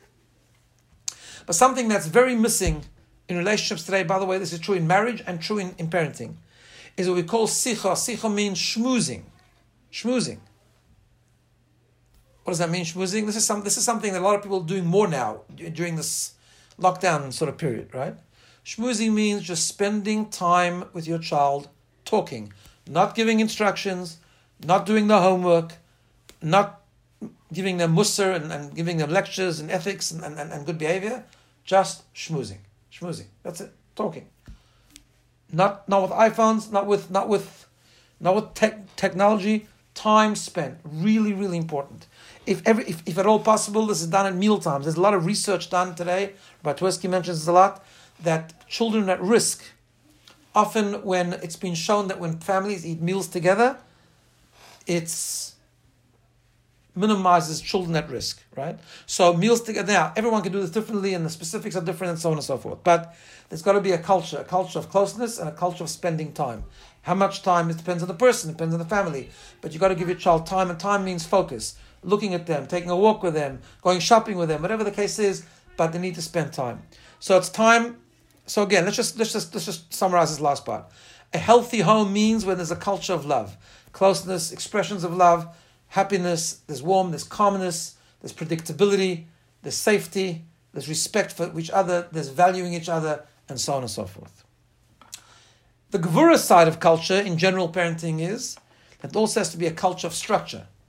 But something that's very missing in relationships today, by the way, this is true in marriage and true in, in parenting, is what we call sicha. Sicha means schmoozing. Schmoozing. What does that mean, schmoozing? This is some. This is something that a lot of people are doing more now during this lockdown sort of period, right? Schmoozing means just spending time with your child, talking, not giving instructions, not doing the homework, not giving them mussar and, and giving them lectures and ethics and, and, and good behavior, just schmoozing. Schmoozing. That's it. Talking. Not not with iPhones, not with not with not with tech, technology. Time spent. Really, really important. If every if, if at all possible, this is done at meal times. There's a lot of research done today. Rabbi Twersky mentions this a lot, that children at risk, often when it's been shown that when families eat meals together, it's minimizes children at risk, right? So meals together, now everyone can do this differently and the specifics are different and so on and so forth. But there's got to be a culture, a culture of closeness and a culture of spending time. How much time, it depends on the person, it depends on the family. But you've got to give your child time, and time means focus. Looking at them, taking a walk with them, going shopping with them, whatever the case is, but they need to spend time. So it's time. So again, let's just let's just let's just summarize this last part. A healthy home means when there's a culture of love, closeness, expressions of love, happiness, there's warmth, there's calmness, there's predictability, there's safety, there's respect for each other, there's valuing each other, and so on and so forth. The Gevura side of culture in general parenting is that there also has to be a culture of structure.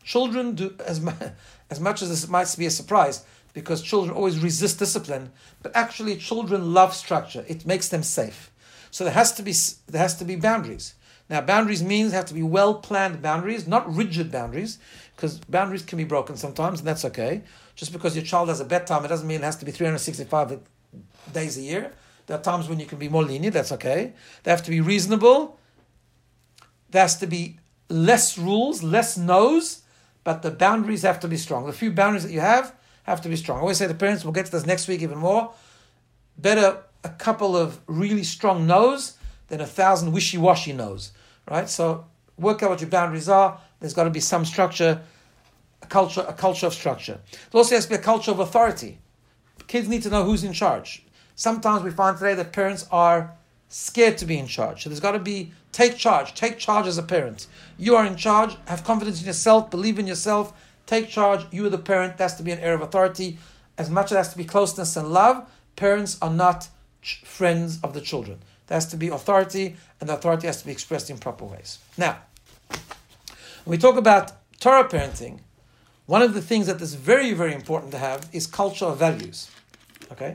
Children do, as, mu- as much as this might be a surprise, because children always resist discipline, but actually children love structure. It makes them safe. So there has to be there has to be boundaries. Now, boundaries means have to be well-planned boundaries, not rigid boundaries, because boundaries can be broken sometimes, and that's okay. Just because your child has a bedtime, it doesn't mean it has to be three hundred sixty-five days a year. There are times when you can be more lenient, that's okay. They have to be reasonable. There has to be less rules, less no's, but the boundaries have to be strong. The few boundaries that you have have to be strong. I always say to parents, we'll get to this next week even more, better a couple of really strong no's than a thousand wishy-washy no's, right? So work out what your boundaries are. There's got to be some structure, a culture, a culture of structure. There also has to be a culture of authority. Kids need to know who's in charge. Sometimes we find today that parents are scared to be in charge. So there's got to be, take charge. Take charge as a parent. You are in charge. Have confidence in yourself. Believe in yourself. Take charge. You are the parent. There has to be an air of authority. As much as there has to be closeness and love, parents are not ch- friends of the children. There has to be authority, and the authority has to be expressed in proper ways. Now, when we talk about Torah parenting, one of the things that is very, very important to have is culture of values. Okay?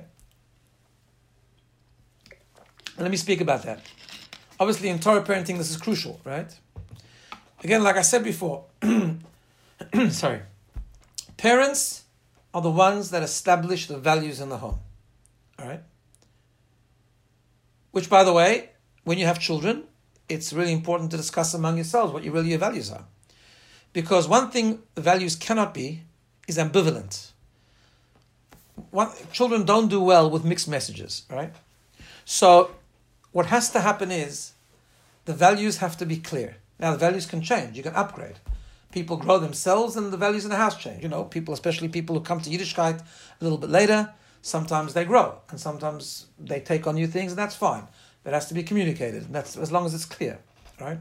And let me speak about that. Obviously, in Torah parenting, this is crucial, right? Again, like I said before, sorry, parents are the ones that establish the values in the home. All right? Which, by the way, when you have children, it's really important to discuss among yourselves what your really your values are. Because one thing the values cannot be is ambivalent. One, children don't do well with mixed messages, right? So what has to happen is the values have to be clear. Now, the values can change. You can upgrade. People grow themselves and the values in the house change. You know, people, especially people who come to Yiddishkeit a little bit later, sometimes they grow and sometimes they take on new things, and that's fine. That has to be communicated, and that's as long as it's clear, right?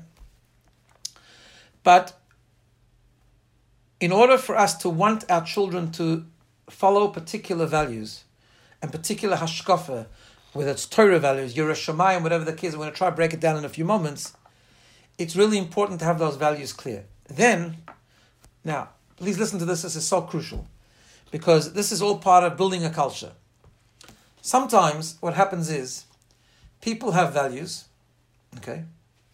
But in order for us to want our children to follow particular values and particular hashkafa, whether it's Torah values, Yiras Shamayim, whatever the case, I'm going to try to break it down in a few moments, it's really important to have those values clear. Then, now, please listen to this, this is so crucial, because this is all part of building a culture. Sometimes what happens is, people have values, okay?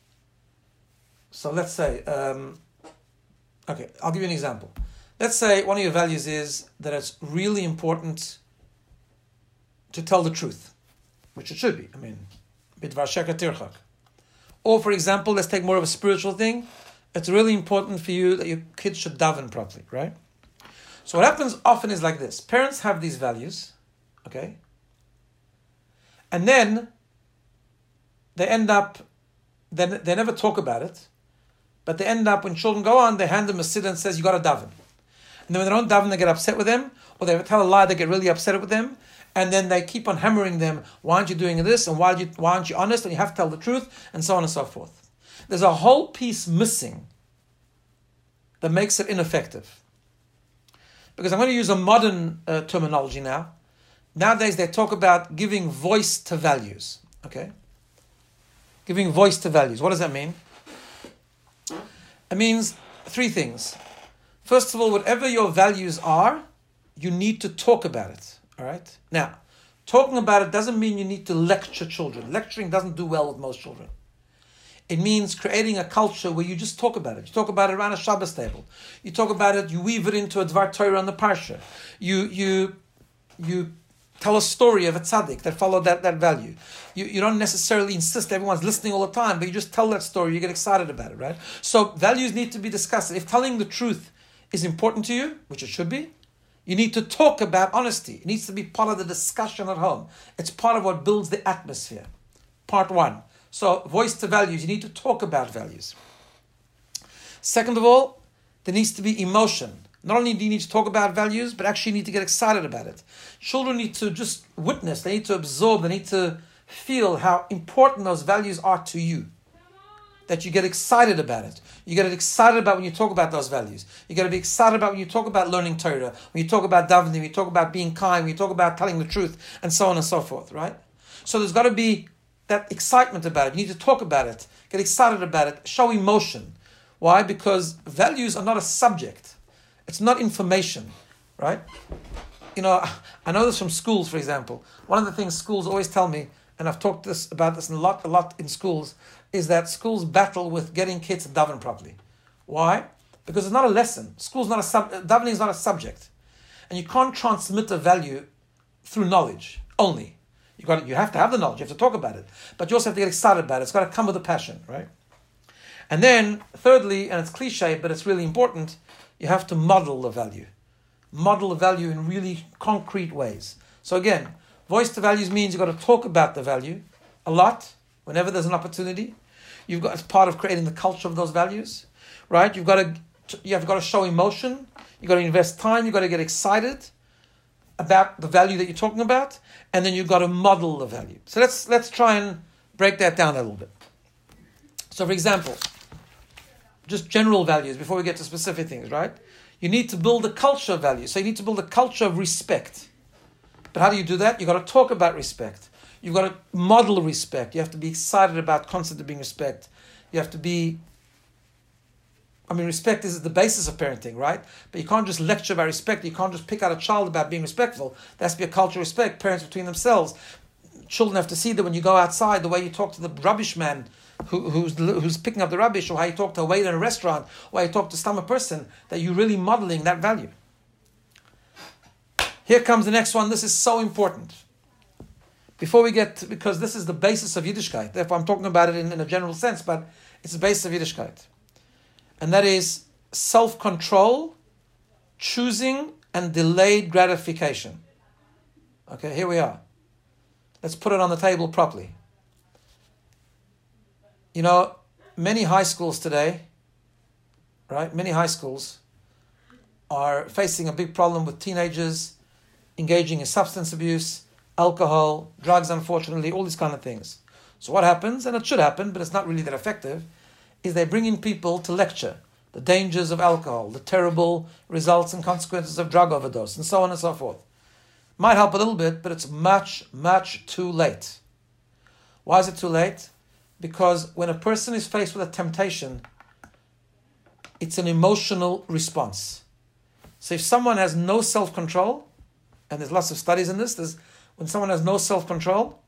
So let's say, um, okay, I'll give you an example. Let's say one of your values is that it's really important to tell the truth, which it should be. I mean, bidvar sheker tirchak. Or, for example, let's take more of a spiritual thing. It's really important for you that your kids should daven properly, right? So what happens often is like this. Parents have these values, okay? And then they end up, they, they never talk about it, but they end up, when children go on, they hand them a siddur and says, you got to daven. And then when they don't daven, they get upset with them, or they tell a lie, they get really upset with them, and then they keep on hammering them, why aren't you doing this, and why, you, why aren't you honest, and you have to tell the truth, and so on and so forth. There's a whole piece missing that makes it ineffective. Because I'm going to use a modern uh, terminology now. Nowadays they talk about giving voice to values. Okay? Giving voice to values. What does that mean? It means three things. First of all, whatever your values are, you need to talk about it. All right? Now, talking about it doesn't mean you need to lecture children. Lecturing doesn't do well with most children. It means creating a culture where you just talk about it. You talk about it around a Shabbos table. You talk about it, you weave it into a Dvar Torah on the Parsha. You you you tell a story of a tzaddik that followed that, that value. You you don't necessarily insist everyone's listening all the time, but you just tell that story, you get excited about it, right? So values need to be discussed. If telling the truth is important to you, which it should be, you need to talk about honesty. It needs to be part of the discussion at home. It's part of what builds the atmosphere. Part one. So, voice to values, you need to talk about values. Second of all, there needs to be emotion. Not only do you need to talk about values, but actually you need to get excited about it. Children need to just witness, they need to absorb, they need to feel how important those values are to you. That you get excited about it. You get excited about when you talk about those values. You got to be excited about when you talk about learning Torah, when you talk about davening, when you talk about being kind, when you talk about telling the truth, and so on and so forth, right? So there's got to be that excitement about it. You need to talk about it, get excited about it, show emotion. Why? Because values are not a subject. It's not information, right? You know, I know this from schools, for example. One of the things schools always tell me, and I've talked this about this a lot, a lot in schools, is that schools battle with getting kids to daven properly. Why? Because it's not a lesson. School's not a sub. Davening is not a subject, and you can't transmit a value through knowledge only. You got you have to have the knowledge. You have to talk about it, but you also have to get excited about it. It's got to come with a passion, right? And then, thirdly, and it's cliche, but it's really important, you have to model the value. Model the value in really concrete ways. So again, voice to values means you've got to talk about the value a lot, whenever there's an opportunity. You've got, as part of creating the culture of those values, right? You've got to, you have got to show emotion. You've got to invest time. You've got to get excited about the value that you're talking about, and then you've got to model the value. So let's let's try and break that down a little bit. So for example, just general values before we get to specific things, right? You need to build a culture of values. So you need to build a culture of respect. But how do you do that? You've got to talk about respect. You've got to model respect. You have to be excited about constantly being respect. You have to be, I mean, respect is the basis of parenting, right? But you can't just lecture about respect. You can't just pick out a child about being respectful. There has to be a culture of respect, parents between themselves. Children have to see that when you go outside, the way you talk to the rubbish man who, who's who's picking up the rubbish, or how you talk to a waiter in a restaurant, or how you talk to some person, that you're really modeling that value. Here comes the next one. This is so important. Before we get, to, because this is the basis of Yiddishkeit. Therefore, I'm talking about it in, in a general sense, but it's the basis of Yiddishkeit. And that is self-control, choosing, and delayed gratification. Okay, here we are. Let's put it on the table properly. You know, many high schools today, right, many high schools are facing a big problem with teenagers engaging in substance abuse, alcohol, drugs, unfortunately, all these kind of things. So what happens, and it should happen, but it's not really that effective, is they bring in people to lecture the dangers of alcohol, the terrible results and consequences of drug overdose, and so on and so forth. Might help a little bit, but it's much, much too late. Why is it too late? Because when a person is faced with a temptation, it's an emotional response. So if someone has no self-control, and there's lots of studies in this, there's, when someone has no self-control,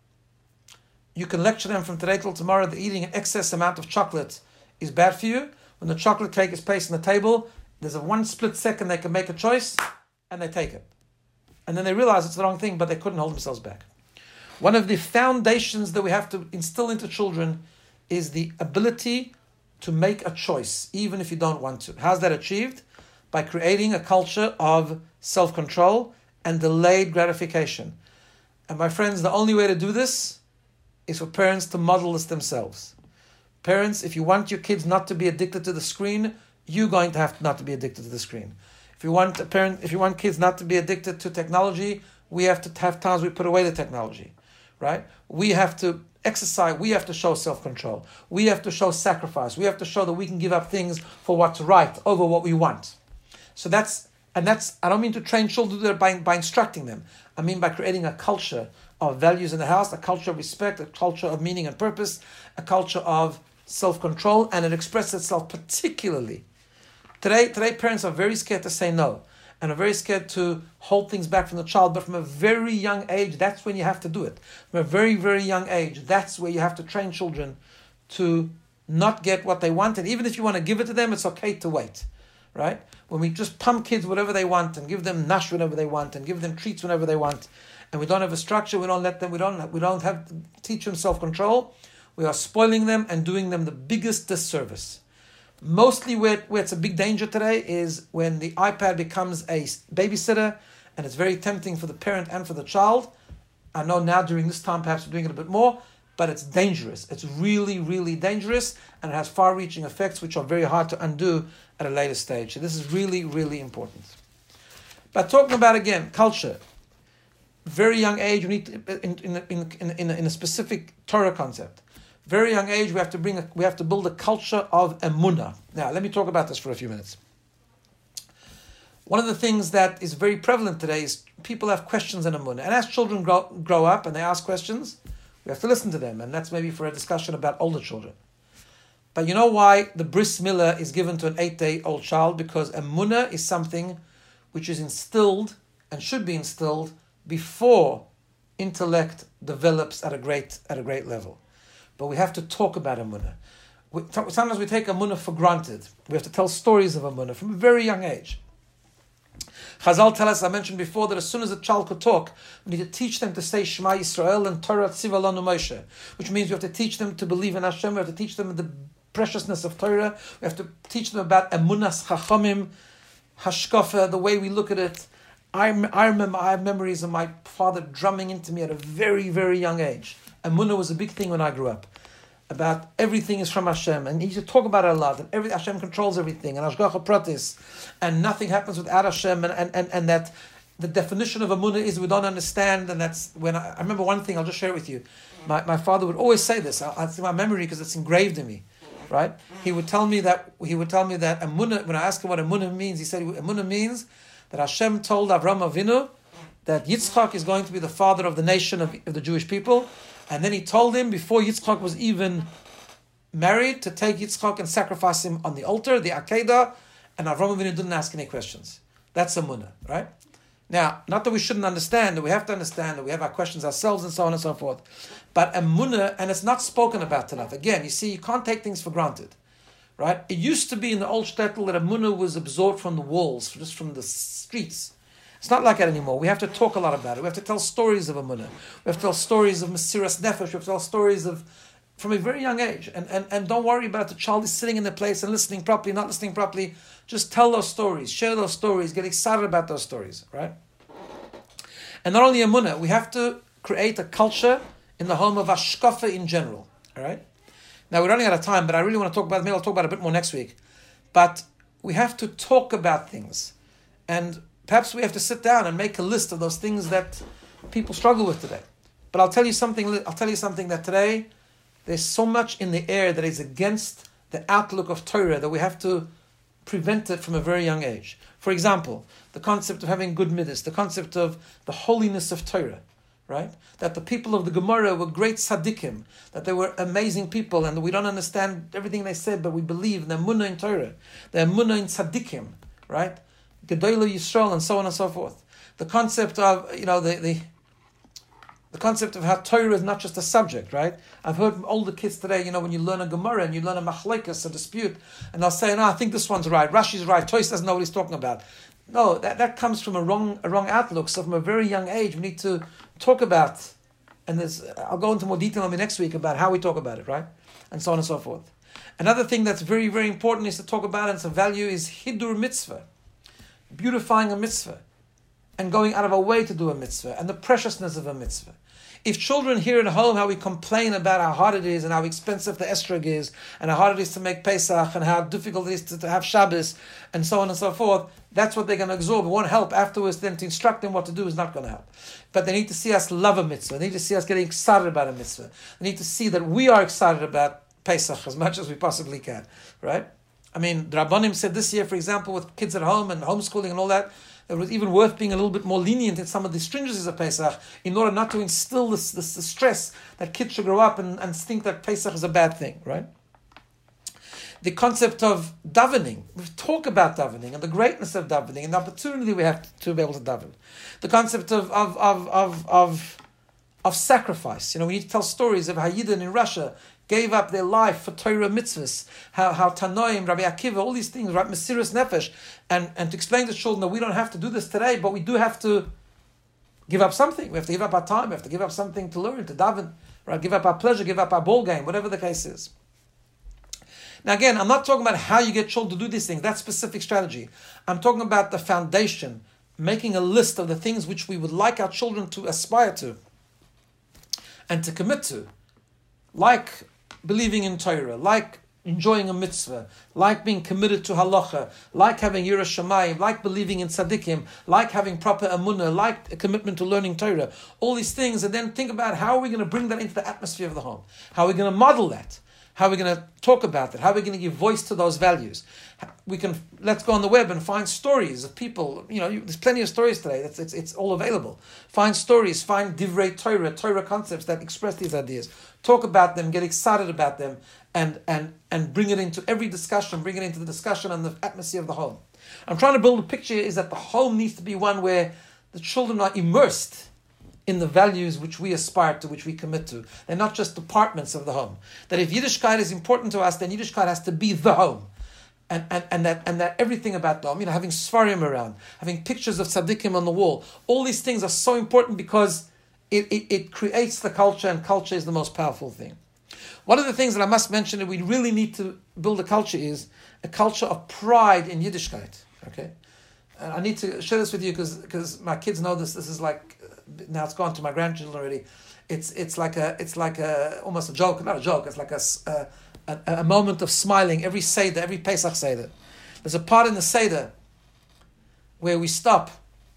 you can lecture them from today till tomorrow that eating an excess amount of chocolate is bad for you. When the chocolate cake is placed on the table, there's a one split second they can make a choice, and they take it. And then they realize it's the wrong thing, but they couldn't hold themselves back. One of the foundations that we have to instill into children is the ability to make a choice, even if you don't want to. How's that achieved? By creating a culture of self-control and delayed gratification. And my friends, the only way to do this is for parents to model this themselves. Parents, if you want your kids not to be addicted to the screen, you're going to have not to be addicted to the screen. If you want a parent, if you want kids not to be addicted to technology, we have to have times we put away the technology, right? We have to exercise, we have to show self-control. We have to show sacrifice. We have to show that we can give up things for what's right over what we want. So that's, and that's, I don't mean to train children to do that by, by instructing them. I mean by creating a culture of values in the house, a culture of respect, a culture of meaning and purpose, a culture of self-control, and it expresses itself particularly. Today, today parents are very scared to say no, and are very scared to hold things back from the child, but from a very young age, that's when you have to do it. From a very, very young age, that's where you have to train children to not get what they want, and even if you want to give it to them, it's okay to wait, right? When we just pump kids whatever they want, and give them nash whenever they want, and give them treats whenever they want, and we don't have a structure, we don't let them, we don't, we don't have to teach them self-control, we are spoiling them and doing them the biggest disservice. Mostly where, where it's a big danger today is when the iPad becomes a babysitter, and it's very tempting for the parent and for the child. I know now during this time perhaps we're doing it a bit more, but it's dangerous. It's really, really dangerous, and it has far-reaching effects which are very hard to undo at a later stage. So this is really, really important. But talking about, again, culture. Very young age, we need to, in, in, in, in, in, a, in a specific Torah concept. Very young age, we have to bring, a, we have to build a culture of emunah. Now, let me talk about this for a few minutes. One of the things that is very prevalent today is people have questions in emunah, and as children grow, grow up and they ask questions, we have to listen to them, and that's maybe for a discussion about older children. But you know why the bris milah is given to an eight-day-old child? Because emunah is something which is instilled and should be instilled before intellect develops at a great at a great level. But we have to talk about emunah. We, sometimes we take emunah for granted. We have to tell stories of emunah from a very young age. Chazal tell us, I mentioned before, that as soon as a child could talk, we need to teach them to say Shema Yisrael and Torah Tziva Lanu Moshe, which means we have to teach them to believe in Hashem, we have to teach them the preciousness of Torah, we have to teach them about emunas chachamim, hashkafa, the way we look at it. I, I remember, I have memories of my father drumming into me at a very, very young age. Emunah was a big thing when I grew up. About everything is from Hashem, and he used to talk about it a lot, and every, Hashem controls everything, and Hashgacha Pratis, and nothing happens without Hashem, and, and, and, and that the definition of Emunah is we don't understand, and that's when I, I remember one thing, I'll just share it with you. My, my father would always say this, I, it's in my memory because it's engraved in me, right? He would tell me that, he would tell me that Emunah, when I asked him what Emunah means, he said Emunah means that Hashem told Avram Avinu that Yitzchak is going to be the father of the nation of, of the Jewish people. And then he told him, before Yitzchak was even married, to take Yitzchak and sacrifice him on the altar, the Akedah, and Avram Avinu didn't ask any questions. That's Emunah, right? Now, not that we shouldn't understand, that we have to understand, that we have our questions ourselves and so on and so forth. But Emunah, and it's not spoken about enough. Again, you see, you can't take things for granted, right? It used to be in the old shtetl that Emunah was absorbed from the walls, just from the streets. It's not like that anymore. We have to talk a lot about it. We have to tell stories of Emunah. We have to tell stories of Mesiras Nefesh. We have to tell stories of, from a very young age. And, and, and don't worry about the child is sitting in the place and listening properly, not listening properly. Just tell those stories, share those stories, get excited about those stories, right? And not only Emunah, we have to create a culture in the home of Hashkafa in general, all right? Now, we're running out of time, but I really want to talk about it. Maybe I'll talk about it a bit more next week. But we have to talk about things. And perhaps we have to sit down and make a list of those things that people struggle with today. But I'll tell you something. I'll tell you something that today there's so much in the air that is against the outlook of Torah that we have to prevent it from a very young age. For example, the concept of having good midas, the concept of the holiness of Torah, right? That the people of the Gemara were great tzaddikim, that they were amazing people, and we don't understand everything they said, but we believe in the emunah in Torah, the emunah in tzaddikim, right? Gedolei Yisrael, and so on and so forth. The concept of, you know, the, the the concept of how Torah is not just a subject, right? I've heard from older kids today, you know, when you learn a Gemara and you learn a machlekes, a dispute, and they'll say, no, I think this one's right, Rashi's right, Toys doesn't know what he's talking about. No, that, that comes from a wrong a wrong outlook. So from a very young age, we need to talk about, and there's, I'll go into more detail on me next week about how we talk about it, right? And so on and so forth. Another thing that's very, very important is to talk about, and some value, is Hidur Mitzvah. Beautifying a mitzvah and going out of our way to do a mitzvah and the preciousness of a mitzvah. If children hear at home how we complain about how hard it is and how expensive the estrog is and how hard it is to make Pesach and how difficult it is to, to have Shabbos and so on and so forth, that's what they're going to absorb. It won't help afterwards. Then to instruct them what to do is not going to help. But they need to see us love a mitzvah. They need to see us getting excited about a mitzvah. They need to see that we are excited about Pesach as much as we possibly can, right? I mean, the Rabbanim said this year, for example, with kids at home and homeschooling and all that, it was even worth being a little bit more lenient in some of the stringencies of Pesach in order not to instill this, this, this stress that kids should grow up and, and think that Pesach is a bad thing, right? The concept of davening. We talk about davening and the greatness of davening and the opportunity we have to, to be able to daven. The concept of of of of of, of sacrifice. You know, we need to tell stories of how Yidden in Russia gave up their life for Torah mitzvahs, how how Tanoim, Rabbi Akiva, all these things, right? Mesiras Nefesh, and, and to explain to children that we don't have to do this today, but we do have to give up something. We have to give up our time, we have to give up something to learn, to daven, right? Give up our pleasure, give up our ball game, whatever the case is. Now again, I'm not talking about how you get children to do these things, that's specific strategy. I'm talking about the foundation, making a list of the things which we would like our children to aspire to and to commit to, like believing in Torah, like enjoying a mitzvah, like being committed to halacha, like having Yirah Shamayim, like believing in tzaddikim, like having proper emunah, like a commitment to learning Torah, all these things, and then think about how are we going to bring that into the atmosphere of the home? How are we going to model that? How are we going to talk about that? How are we going to give voice to those values? We can let's go on the web and find stories of people. You know, you, there's plenty of stories today. It's, it's it's all available. Find stories, find divrei Torah, Torah concepts that express these ideas. Talk about them, get excited about them, and and and bring it into every discussion. Bring it into the discussion and the atmosphere of the home. I'm trying to build a picture is that the home needs to be one where the children are immersed in the values which we aspire to, which we commit to. They're not just departments of the home. That if Yiddishkeit is important to us, then Yiddishkeit has to be the home. And, and, and that and that everything about the home, you know, having Sfarim around, having pictures of tzaddikim on the wall, all these things are so important because it, it, it creates the culture, and culture is the most powerful thing. One of the things that I must mention that we really need to build a culture is a culture of pride in Yiddishkeit. Okay? And I need to share this with you because because my kids know this. This is like, now it's gone to my grandchildren already. It's it's like a it's like a almost a joke, not a joke. It's like a a, a, a moment of smiling every Seder, every Pesach Seder. There's a part in the Seder where we stop,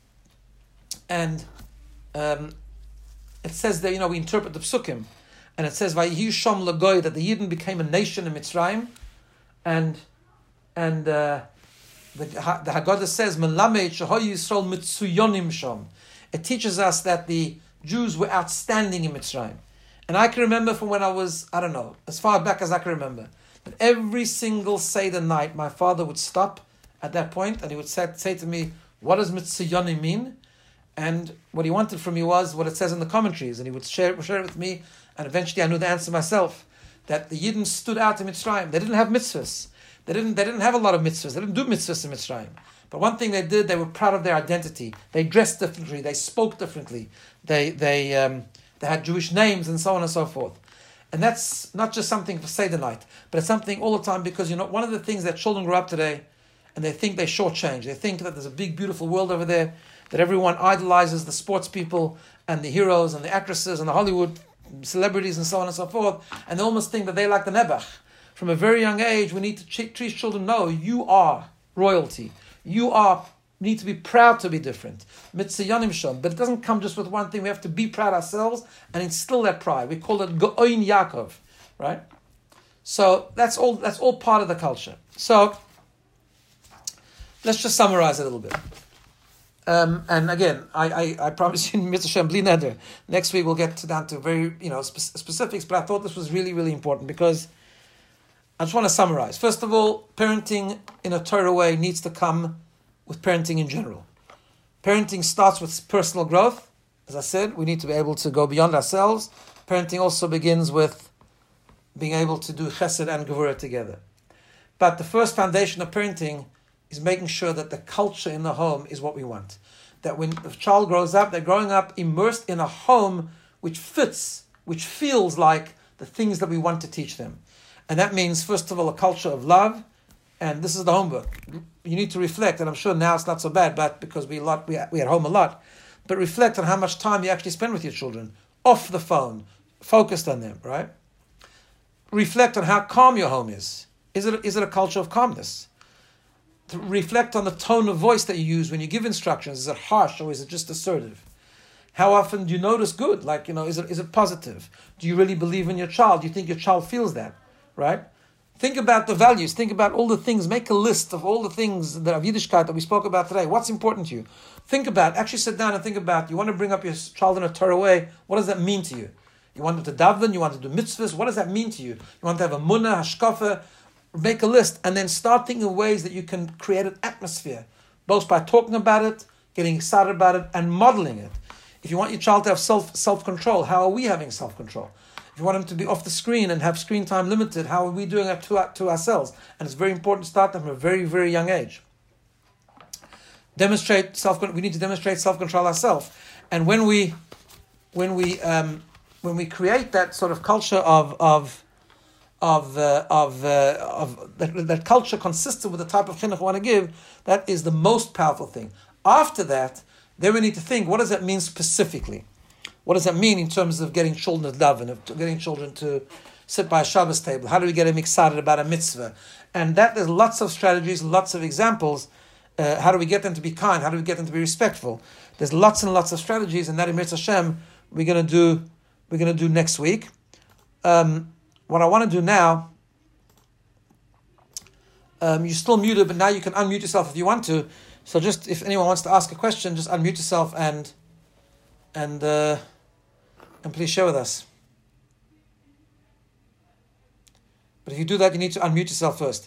and um, it says that, you know, we interpret the psukim, and it says Vayihi Shom Lagoy, that the Yidden became a nation in Mitzrayim, and and uh, the the Haggadah says Melamed Shehoy Yisrael Mitzuyonim Shom. It teaches us that the Jews were outstanding in Mitzrayim. And I can remember from when I was, I don't know, as far back as I can remember, that every single Seder night, my father would stop at that point and he would say, say to me, what does Mitzuyonim mean? And what he wanted from me was what it says in the commentaries. And he would share, share it with me. And eventually I knew the answer myself. That the Yidden stood out in Mitzrayim. They didn't have mitzvahs. They didn't, they didn't have a lot of mitzvahs. They didn't do mitzvahs in Mitzrayim. But one thing they did, they were proud of their identity. They dressed differently. They spoke differently. They they um, they had Jewish names and so on and so forth. And that's not just something for Seder night, but it's something all the time because, you know, one of the things that children grow up today and they think they shortchange. They think that there's a big, beautiful world over there, that everyone idolizes the sports people and the heroes and the actresses and the Hollywood celebrities and so on and so forth. And they almost think that they like the Nebuch. From a very young age, we need to treat children, no, you are royalty. You are need to be proud to be different. Mitzayonim Shom. But it doesn't come just with one thing. We have to be proud ourselves and instill that pride. We call it Go'oin Yaakov. Right? So that's all that's all part of the culture. So let's just summarize it a little bit. Um, and again, I, I, I promise you, Mister Shem Bli Neder, next week we'll get to down to very, you know, spe- specifics, but I thought this was really, really important because I just want to summarize. First of all, parenting in a Torah way needs to come with parenting in general. Parenting starts with personal growth. As I said, we need to be able to go beyond ourselves. Parenting also begins with being able to do chesed and gevurah together. But the first foundation of parenting is making sure that the culture in the home is what we want. That when the child grows up, they're growing up immersed in a home which fits, which feels like the things that we want to teach them. And that means, first of all, a culture of love. And this is the homework. You need to reflect, and I'm sure now it's not so bad, but because we lot we we at home a lot, but reflect on how much time you actually spend with your children, off the phone, focused on them, right? Reflect on how calm your home is. Is it is it a culture of calmness? To reflect on the tone of voice that you use when you give instructions. Is it harsh or is it just assertive? How often do you notice good? Like, you know, is it is it positive? Do you really believe in your child? Do you think your child feels that? Right? Think about the values. Think about all the things. Make a list of all the things that of Yiddishkeit that we spoke about today. What's important to you? Think about, actually sit down and think about, you want to bring up your child in a Torah way. What does that mean to you? You want them to daven? You want to do mitzvahs? What does that mean to you? You want to have a munah, hashkafa? Make a list and then start thinking of ways that you can create an atmosphere, both by talking about it, getting excited about it, and modeling it. If you want your child to have self, self-control, how are we having self-control? If you want them to be off the screen and have screen time limited, how are we doing it to, to ourselves? And it's very important to start them from a very, very young age. Demonstrate self. We need to demonstrate self-control ourselves. And when we, when we, um, when we create that sort of culture of of of uh, of uh, of that, that culture consistent with the type of chinuch we want to give, that is the most powerful thing. After that, then we need to think: what does that mean specifically? What does that mean in terms of getting children to daven, of getting children to sit by a Shabbos table? How do we get them excited about a mitzvah? And that there's lots of strategies, lots of examples. Uh, how do we get them to be kind? How do we get them to be respectful? There's lots and lots of strategies, and that in Mitzvah Hashem we're going to do. We're going to do next week. Um, what I want to do now, um, you're still muted, but now you can unmute yourself if you want to. So just if anyone wants to ask a question, just unmute yourself and and uh, and please share with us. But if you do that, you need to unmute yourself first.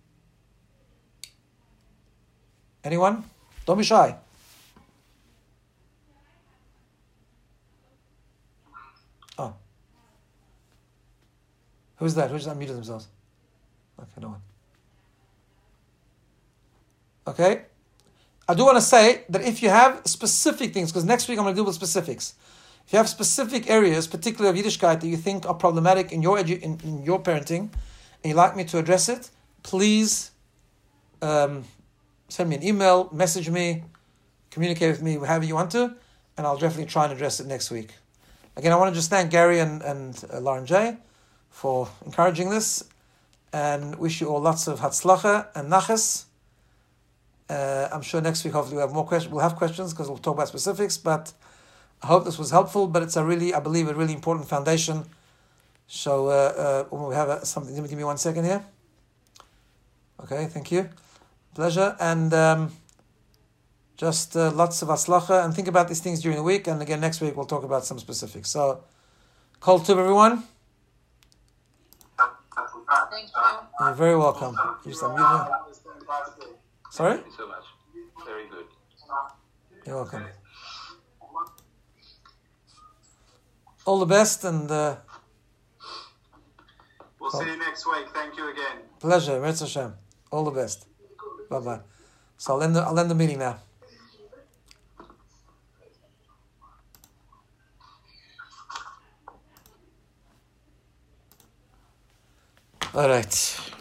Anyone? Don't be shy. Oh. Who's that? Who's unmuted themselves? Okay, no one. Okay. I do want to say that if you have specific things, because next week I'm going to deal with specifics. If you have specific areas, particularly of Yiddishkeit, that you think are problematic in your edu- in, in your parenting, and you'd like me to address it, please um, send me an email, message me, communicate with me, however you want to, and I'll definitely try and address it next week. Again, I want to just thank Gary and, and uh, Lauren J for encouraging this, and wish you all lots of Hatzlacha and Naches. Uh, I'm sure next week, hopefully, we'll have more questions. We'll have questions because we'll talk about specifics. But I hope this was helpful. But it's a really, I believe, a really important foundation. So uh, uh, we have a, something. Give me one second here. Okay, thank you. Pleasure. And um, just uh, lots of atzlacha. And think about these things during the week. And again, next week we'll talk about some specifics. So, Kol Tov, everyone. Thank you. You're very welcome. You just unmute here. Sorry? Thank you so much. Very good. You're welcome. All the best, and uh, we'll see you next week. Thank you again. Pleasure. Mirz Hashem. All the best. Bye bye. So I'll end the I'll end the meeting now. All right.